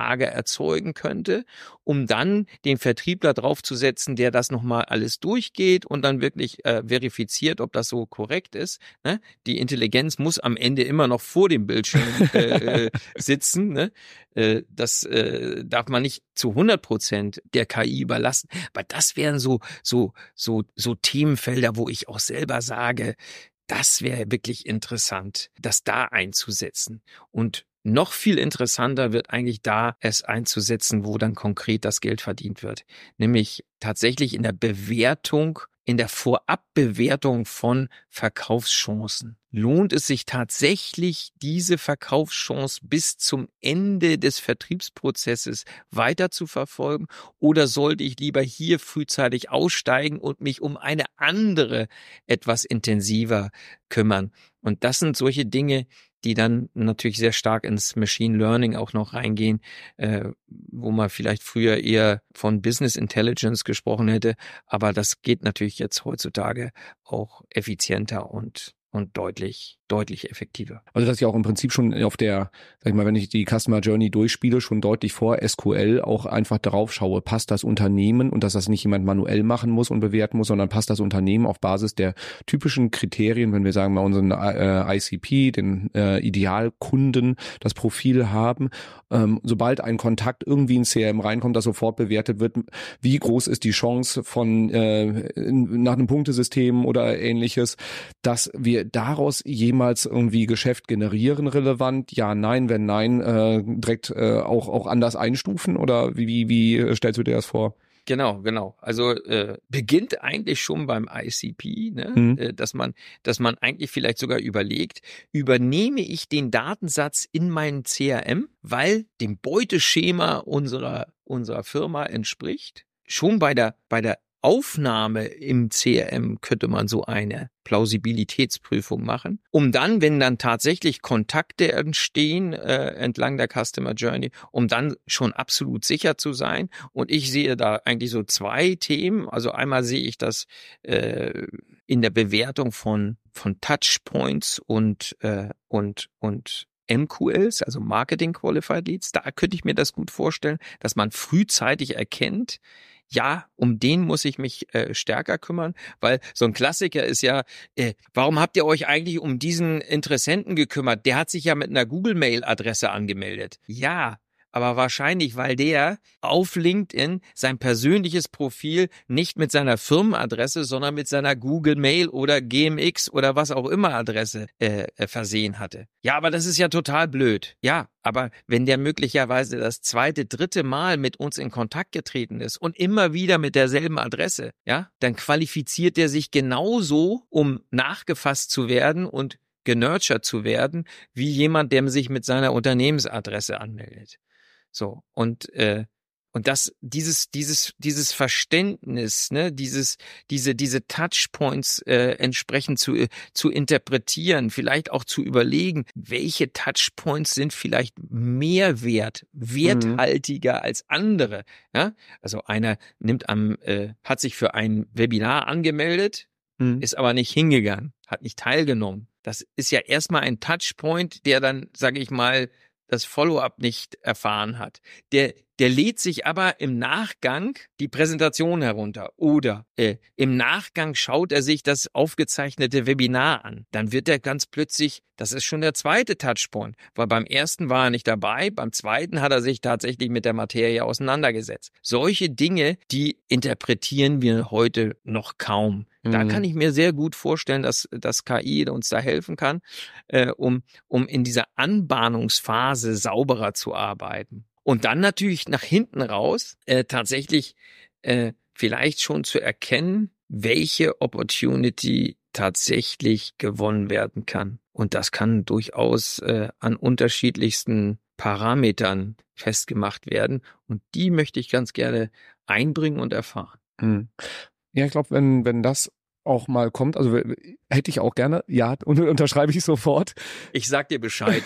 Tage erzeugen könnte, um dann den Vertriebler draufzusetzen, der das nochmal alles durchgeht und dann wirklich äh, verifiziert, ob das so korrekt ist. Ne? Die Intelligenz muss am Ende immer noch vor dem Bildschirm äh, sitzen. Ne? Äh, das äh, darf man nicht zu hundert Prozent der K I überlassen. Aber das wären so, so, so, so Themenfelder, wo ich auch selber sage, das wäre wirklich interessant, das da einzusetzen. Und noch viel interessanter wird eigentlich da, es einzusetzen, wo dann konkret das Geld verdient wird. Nämlich tatsächlich in der Bewertung, in der Vorabbewertung von Verkaufschancen. Lohnt es sich tatsächlich, diese Verkaufschance bis zum Ende des Vertriebsprozesses weiter zu verfolgen? Oder sollte ich lieber hier frühzeitig aussteigen und mich um eine andere etwas intensiver kümmern? Und das sind solche Dinge, die dann natürlich sehr stark ins Machine Learning auch noch reingehen, äh, wo man vielleicht früher eher von Business Intelligence gesprochen hätte. Aber das geht natürlich jetzt heutzutage auch effizienter und und deutlich, deutlich effektiver. Also dass ich auch im Prinzip schon auf der, sag ich mal, wenn ich die Customer Journey durchspiele, schon deutlich vor S Q L auch einfach darauf schaue, passt das Unternehmen und dass das nicht jemand manuell machen muss und bewerten muss, sondern passt das Unternehmen auf Basis der typischen Kriterien, wenn wir sagen mal unseren äh, I C P, den äh, Idealkunden, das Profil haben. Ähm, sobald ein Kontakt irgendwie ins C R M reinkommt, das sofort bewertet wird, wie groß ist die Chance von äh, nach einem Punktesystem oder ähnliches, dass wir daraus jemals irgendwie Geschäft generieren relevant? Ja, nein, wenn nein, äh, direkt äh, auch auch anders einstufen oder wie wie wie stellst du dir das vor? Genau, genau. Also äh, beginnt eigentlich schon beim I C P, ne? Mhm. äh, dass man, dass man eigentlich vielleicht sogar überlegt, übernehme ich den Datensatz in meinen C R M, weil dem Beuteschema unserer unserer Firma entspricht. Schon bei der bei der Aufnahme im C R M könnte man so eine Plausibilitätsprüfung machen, um dann, wenn dann tatsächlich Kontakte entstehen äh, entlang der Customer Journey, um dann schon absolut sicher zu sein. Und ich sehe da eigentlich so zwei Themen. Also einmal sehe ich das äh, in der Bewertung von von Touchpoints und äh, und und M Q Ls, also Marketing Qualified Leads. Da könnte ich mir das gut vorstellen, dass man frühzeitig erkennt, ja, um den muss ich mich äh, stärker kümmern, weil so ein Klassiker ist ja, äh, warum habt ihr euch eigentlich um diesen Interessenten gekümmert? Der hat sich ja mit einer Google-Mail-Adresse angemeldet. Ja, aber wahrscheinlich, weil der auf LinkedIn sein persönliches Profil nicht mit seiner Firmenadresse, sondern mit seiner Google Mail oder G M X oder was auch immer Adresse äh, versehen hatte. Ja, aber das ist ja total blöd. Ja, aber wenn der möglicherweise das zweite, dritte Mal mit uns in Kontakt getreten ist und immer wieder mit derselben Adresse, ja, dann qualifiziert er sich genauso, um nachgefasst zu werden und genurtured zu werden, wie jemand, der sich mit seiner Unternehmensadresse anmeldet. So, und äh, und das dieses dieses dieses Verständnis, ne, dieses diese diese Touchpoints äh, entsprechend zu äh, zu interpretieren, vielleicht auch zu überlegen, welche Touchpoints sind vielleicht mehr wert, werthaltiger mhm. als andere, ja? Also einer nimmt am äh, hat sich für ein Webinar angemeldet, mhm. ist aber nicht hingegangen, hat nicht teilgenommen. Das ist ja erstmal ein Touchpoint, der dann, sage ich mal, das Follow-up nicht erfahren hat. Der, der lädt sich aber im Nachgang die Präsentation herunter oder äh, im Nachgang schaut er sich das aufgezeichnete Webinar an. Dann wird er ganz plötzlich, das ist schon der zweite Touchpoint, weil beim ersten war er nicht dabei, beim zweiten hat er sich tatsächlich mit der Materie auseinandergesetzt. Solche Dinge, die interpretieren wir heute noch kaum. Da kann ich mir sehr gut vorstellen, dass das K I uns da helfen kann, äh, um um in dieser Anbahnungsphase sauberer zu arbeiten. Und dann natürlich nach hinten raus äh, tatsächlich äh, vielleicht schon zu erkennen, welche Opportunity tatsächlich gewonnen werden kann. Und das kann durchaus äh, an unterschiedlichsten Parametern festgemacht werden. Und die möchte ich ganz gerne einbringen und erfahren. Mhm. Ja, ich glaube, wenn wenn das auch mal kommt, also hätte ich auch gerne, ja, und unterschreibe ich sofort. Ich sag dir Bescheid.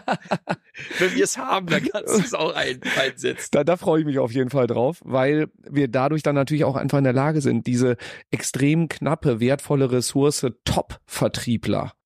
Wenn wir es haben, dann kannst du es auch ein, einsetzen. Da, da freue ich mich auf jeden Fall drauf, weil wir dadurch dann natürlich auch einfach in der Lage sind, diese extrem knappe, wertvolle Ressource Top-Vertriebler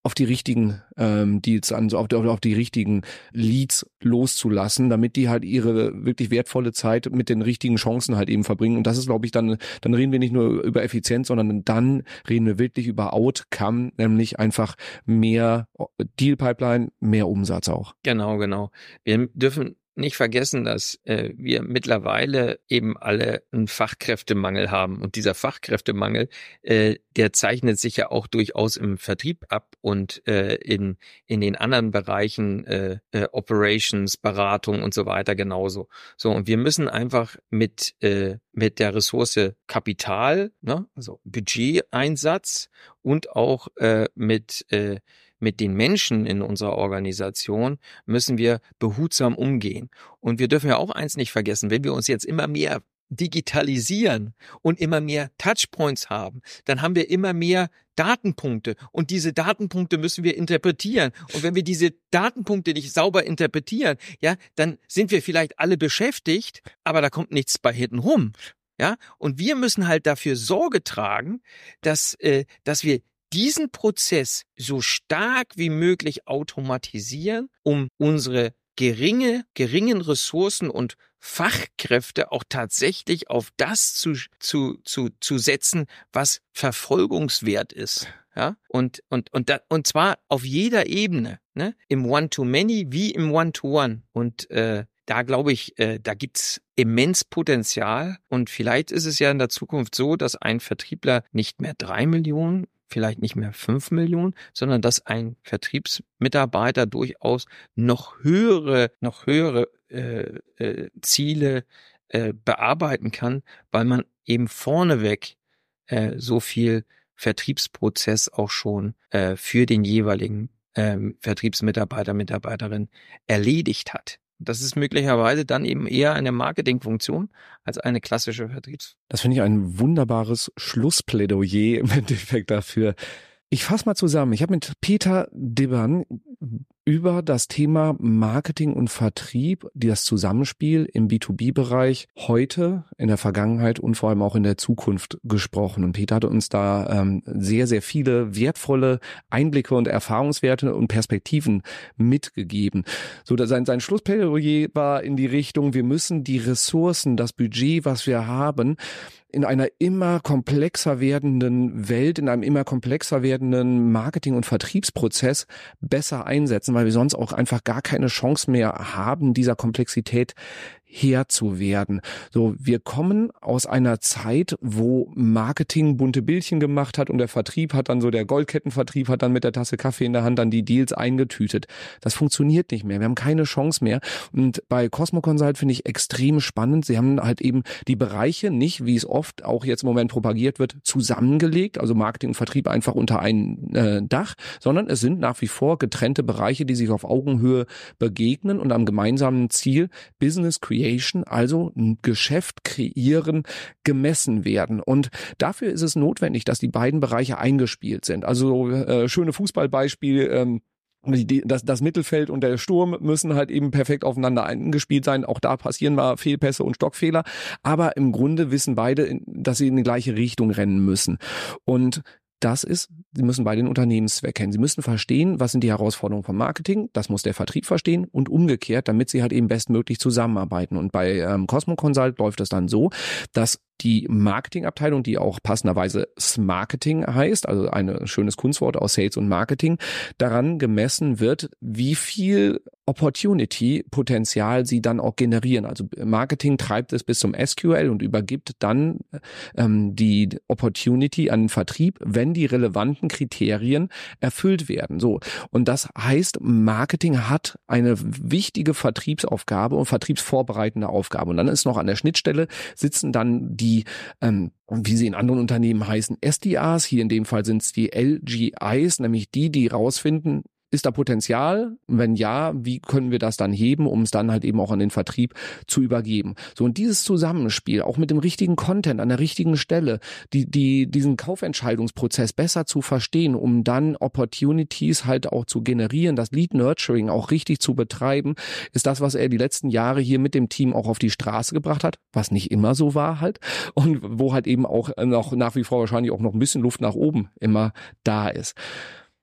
auf die richtigen ähm, Deals an, so auf die, auf die richtigen Leads loszulassen, damit die halt ihre wirklich wertvolle Zeit mit den richtigen Chancen halt eben verbringen. Und das ist, glaube ich, dann, dann reden wir nicht nur über Effizienz, sondern dann reden wir wirklich über Outcome, nämlich einfach mehr Deal-Pipeline, mehr Umsatz auch. Genau, genau. Wir dürfen nicht vergessen, dass äh, wir mittlerweile eben alle einen Fachkräftemangel haben. Und dieser Fachkräftemangel, äh, der zeichnet sich ja auch durchaus im Vertrieb ab und äh, in in den anderen Bereichen äh, äh, Operations, Beratung und so weiter genauso. So, und wir müssen einfach mit äh, mit der Ressource Kapital, ne, also Budgeteinsatz und auch äh, mit äh, mit den Menschen in unserer Organisation müssen wir behutsam umgehen. Und wir dürfen ja auch eins nicht vergessen, wenn wir uns jetzt immer mehr digitalisieren und immer mehr Touchpoints haben, dann haben wir immer mehr Datenpunkte und diese Datenpunkte müssen wir interpretieren. Und wenn wir diese Datenpunkte nicht sauber interpretieren, ja, dann sind wir vielleicht alle beschäftigt, aber da kommt nichts bei hinten rum. Ja, und wir müssen halt dafür Sorge tragen, dass, äh, dass wir diesen Prozess so stark wie möglich automatisieren, um unsere geringe, geringen Ressourcen und Fachkräfte auch tatsächlich auf das zu, zu, zu, zu setzen, was verfolgungswert ist. Ja, und, und, und, da, und zwar auf jeder Ebene, ne? Im One-to-Many wie im One-to-One. Und, äh, da glaube ich, äh, da gibt's immens Potenzial. Und vielleicht ist es ja in der Zukunft so, dass ein Vertriebler nicht mehr drei Millionen, vielleicht nicht mehr fünf Millionen, sondern dass ein Vertriebsmitarbeiter durchaus noch höhere, noch höhere äh, äh, Ziele äh, bearbeiten kann, weil man eben vorneweg äh, so viel Vertriebsprozess auch schon äh, für den jeweiligen äh, Vertriebsmitarbeiter, Mitarbeiterin erledigt hat. Das ist möglicherweise dann eben eher eine Marketingfunktion als eine klassische Vertriebs. Das finde ich ein wunderbares Schlussplädoyer im Endeffekt dafür. Ich fasse mal zusammen. Ich habe mit Peter Dibbern über das Thema Marketing und Vertrieb, das Zusammenspiel im B zwei B-Bereich heute, in der Vergangenheit und vor allem auch in der Zukunft gesprochen. Und Peter hat uns da ähm, sehr, sehr viele wertvolle Einblicke und Erfahrungswerte und Perspektiven mitgegeben. So, dass sein, sein Schlussplädoyer war in die Richtung, wir müssen die Ressourcen, das Budget, was wir haben, in einer immer komplexer werdenden Welt, in einem immer komplexer werdenden Marketing- und Vertriebsprozess besser einsetzen, weil wir sonst auch einfach gar keine Chance mehr haben, dieser Komplexität Herr zu werden. So, wir kommen aus einer Zeit, wo Marketing bunte Bildchen gemacht hat und der Vertrieb hat dann so, der Goldkettenvertrieb hat dann mit der Tasse Kaffee in der Hand dann die Deals eingetütet. Das funktioniert nicht mehr. Wir haben keine Chance mehr. Und bei Cosmo Consult finde ich extrem spannend. Sie haben halt eben die Bereiche nicht, wie es oft auch jetzt im Moment propagiert wird, zusammengelegt, also Marketing und Vertrieb einfach unter ein äh, Dach, sondern es sind nach wie vor getrennte Bereiche, die sich auf Augenhöhe begegnen und am gemeinsamen Ziel Business Creation, also ein Geschäft kreieren, gemessen werden. Und dafür ist es notwendig, dass die beiden Bereiche eingespielt sind. Also äh, schöne Fußballbeispiel, ähm, Die, das, das Mittelfeld und der Sturm müssen halt eben perfekt aufeinander eingespielt sein. Auch da passieren mal Fehlpässe und Stockfehler. Aber im Grunde wissen beide, dass sie in die gleiche Richtung rennen müssen. Und das ist, sie müssen beide den Unternehmenszweck kennen. Sie müssen verstehen, was sind die Herausforderungen vom Marketing. Das muss der Vertrieb verstehen und umgekehrt, damit sie halt eben bestmöglich zusammenarbeiten. Und bei ähm, Cosmo Consult läuft es dann so, dass die Marketingabteilung, die auch passenderweise S-Marketing heißt, also ein schönes Kunstwort aus Sales und Marketing, daran gemessen wird, wie viel Opportunity-Potenzial sie dann auch generieren. Also Marketing treibt es bis zum S Q L und übergibt dann ähm, die Opportunity an den Vertrieb, wenn die relevanten Kriterien erfüllt werden. So, und das heißt, Marketing hat eine wichtige Vertriebsaufgabe und vertriebsvorbereitende Aufgabe. Und dann ist noch an der Schnittstelle sitzen dann die die, ähm, wie sie in anderen Unternehmen heißen, S D Rs, hier in dem Fall sind es die L G Is, nämlich die, die rausfinden, ist da Potenzial? Wenn ja, wie können wir das dann heben, um es dann halt eben auch an den Vertrieb zu übergeben? So, und dieses Zusammenspiel, auch mit dem richtigen Content an der richtigen Stelle, die, die, diesen Kaufentscheidungsprozess besser zu verstehen, um dann Opportunities halt auch zu generieren, das Lead Nurturing auch richtig zu betreiben, ist das, was er die letzten Jahre hier mit dem Team auch auf die Straße gebracht hat, was nicht immer so war halt und wo halt eben auch noch nach wie vor wahrscheinlich auch noch ein bisschen Luft nach oben immer da ist.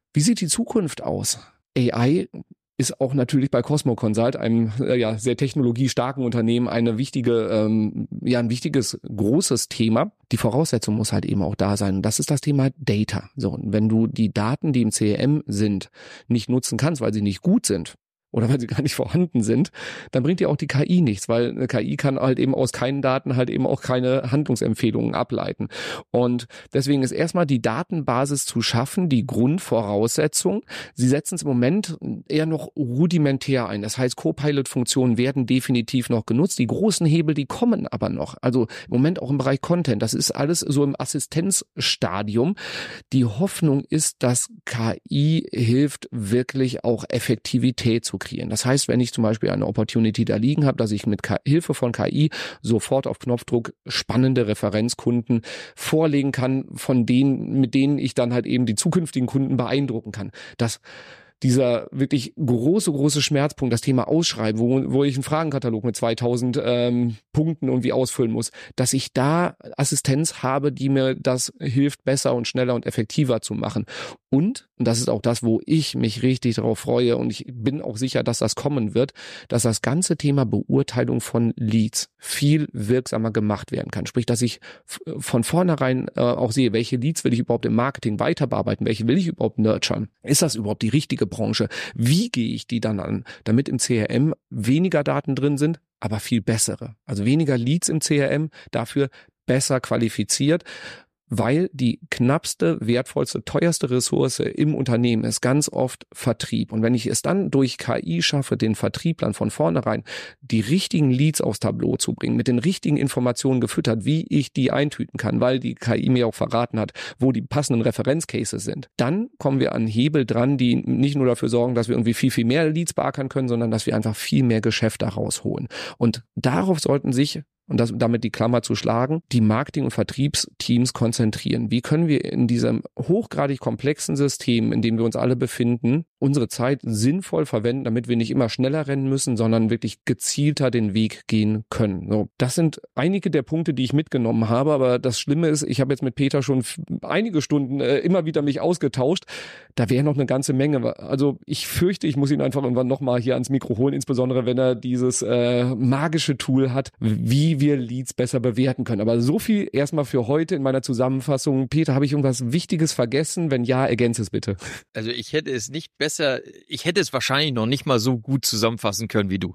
Wie sieht die Zukunft aus? A I ist auch natürlich bei Cosmo Consult, einem äh, ja, sehr technologiestarken Unternehmen, eine wichtige, ähm, ja, ein wichtiges, großes Thema. Die Voraussetzung muss halt eben auch da sein. Und das ist das Thema Data. So, und wenn du die Daten, die im C R M sind, nicht nutzen kannst, weil sie nicht gut sind, oder weil sie gar nicht vorhanden sind, dann bringt dir auch die K I nichts, weil eine K I kann halt eben aus keinen Daten halt eben auch keine Handlungsempfehlungen ableiten. Und deswegen ist erstmal die Datenbasis zu schaffen, die Grundvoraussetzung. Sie setzen es im Moment eher noch rudimentär ein. Das heißt, Copilot-Funktionen werden definitiv noch genutzt. Die großen Hebel, die kommen aber noch. Also im Moment auch im Bereich Content. Das ist alles so im Assistenzstadium. Die Hoffnung ist, dass K I hilft, wirklich auch Effektivität zu kreieren. Das heißt, wenn ich zum Beispiel eine Opportunity da liegen habe, dass ich mit K- Hilfe von K I sofort auf Knopfdruck spannende Referenzkunden vorlegen kann, von denen, mit denen ich dann halt eben die zukünftigen Kunden beeindrucken kann. Das Dieser wirklich große, große Schmerzpunkt, das Thema Ausschreiben, wo, wo ich einen Fragenkatalog mit zweitausend ähm, Punkten irgendwie ausfüllen muss, dass ich da Assistenz habe, die mir das hilft, besser und schneller und effektiver zu machen. Und, und das ist auch das, wo ich mich richtig darauf freue und ich bin auch sicher, dass das kommen wird, dass das ganze Thema Beurteilung von Leads viel wirksamer gemacht werden kann. Sprich, dass ich f- von vornherein äh, auch sehe, welche Leads will ich überhaupt im Marketing weiter bearbeiten, welche will ich überhaupt nurturen. Ist das überhaupt die richtige Branche? Wie gehe ich die dann an? Damit im C R M weniger Daten drin sind, aber viel bessere. Also weniger Leads im C R M, dafür besser qualifiziert. Weil die knappste, wertvollste, teuerste Ressource im Unternehmen ist ganz oft Vertrieb. Und wenn ich es dann durch K I schaffe, den Vertrieblern von vornherein die richtigen Leads aufs Tableau zu bringen, mit den richtigen Informationen gefüttert, wie ich die eintüten kann, weil die K I mir auch verraten hat, wo die passenden Referenzcases sind, dann kommen wir an Hebel dran, die nicht nur dafür sorgen, dass wir irgendwie viel, viel mehr Leads beackern können, sondern dass wir einfach viel mehr Geschäft daraus holen. Und darauf sollten sich, und das, damit die Klammer zu schlagen, die Marketing- und Vertriebsteams konzentrieren. Wie können wir in diesem hochgradig komplexen System, in dem wir uns alle befinden, unsere Zeit sinnvoll verwenden, damit wir nicht immer schneller rennen müssen, sondern wirklich gezielter den Weg gehen können. So, das sind einige der Punkte, die ich mitgenommen habe, aber das Schlimme ist, ich habe jetzt mit Peter schon f- einige Stunden äh, immer wieder mich ausgetauscht. Da wäre noch eine ganze Menge. Also ich fürchte, ich muss ihn einfach irgendwann nochmal hier ans Mikro holen, insbesondere wenn er dieses äh, magische Tool hat, wie wir Leads besser bewerten können. Aber so viel erstmal für heute in meiner Zusammenfassung. Peter, habe ich irgendwas Wichtiges vergessen? Wenn ja, ergänze es bitte. Also ich hätte es nicht besser, ich hätte es wahrscheinlich noch nicht mal so gut zusammenfassen können wie du.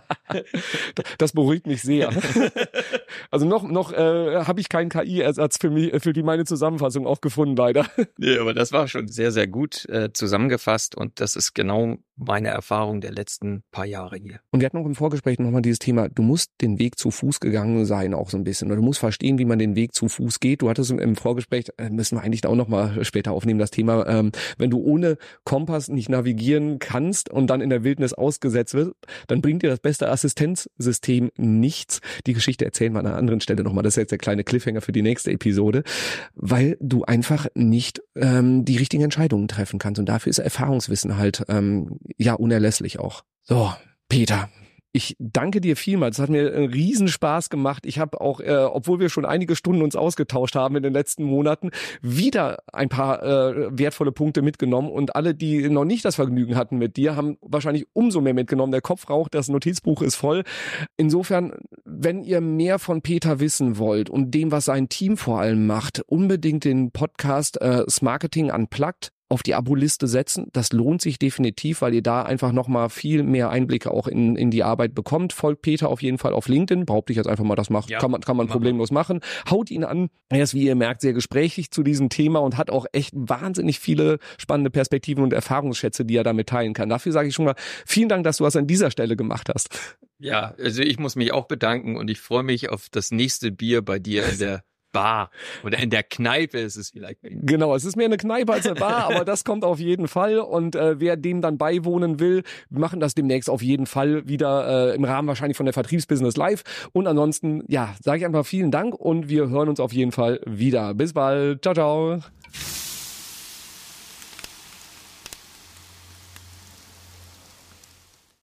Das beruhigt mich sehr. Also noch noch äh, habe ich keinen K I-Ersatz für mich, für die meine Zusammenfassung auch gefunden, leider. Nee, aber das war schon sehr, sehr gut äh, zusammengefasst und das ist genau meine Erfahrung der letzten paar Jahre hier. Und wir hatten auch im Vorgespräch nochmal dieses Thema, du musst den Weg zu Fuß gegangen sein auch so ein bisschen. Oder du musst verstehen, wie man den Weg zu Fuß geht. Du hattest im Vorgespräch, äh, müssen wir eigentlich auch nochmal später aufnehmen, das Thema, ähm, wenn du ohne Kompass nicht navigieren kannst und dann in der Wildnis ausgesetzt wirst, dann bringt dir das beste Assistenzsystem nichts. Die Geschichte erzählen wir an einer anderen Stelle nochmal. Das ist jetzt der kleine Cliffhanger für die nächste Episode, weil du einfach nicht ähm, die richtigen Entscheidungen treffen kannst. Und dafür ist Erfahrungswissen halt ähm, ja unerlässlich auch. So, Peter, ich danke dir vielmals. Es hat mir einen Riesenspaß gemacht. Ich habe auch, äh, obwohl wir schon einige Stunden uns ausgetauscht haben in den letzten Monaten, wieder ein paar äh, wertvolle Punkte mitgenommen. Und alle, die noch nicht das Vergnügen hatten mit dir, haben wahrscheinlich umso mehr mitgenommen. Der Kopf raucht, das Notizbuch ist voll. Insofern, wenn ihr mehr von Peter wissen wollt und dem, was sein Team vor allem macht, unbedingt den Podcast äh, Smarketing Unplugged auf die Abo-Liste setzen. Das lohnt sich definitiv, weil ihr da einfach nochmal viel mehr Einblicke auch in, in die Arbeit bekommt. Folgt Peter auf jeden Fall auf LinkedIn. Behaupte ich jetzt einfach mal, das macht, ja, kann man, kann man problemlos machen. Haut ihn an. Er ist, wie ihr merkt, sehr gesprächig zu diesem Thema und hat auch echt wahnsinnig viele spannende Perspektiven und Erfahrungsschätze, die er damit teilen kann. Dafür sage ich schon mal vielen Dank, dass du das an dieser Stelle gemacht hast. Ja, also ich muss mich auch bedanken und ich freue mich auf das nächste Bier bei dir in der Bar oder in der Kneipe ist es vielleicht. Genau, es ist mehr eine Kneipe als eine Bar, aber das kommt auf jeden Fall und äh, wer dem dann beiwohnen will, wir machen das demnächst auf jeden Fall wieder äh, im Rahmen wahrscheinlich von der Vertriebsbusiness Live und ansonsten, ja, sage ich einfach vielen Dank und wir hören uns auf jeden Fall wieder. Bis bald. Ciao, ciao.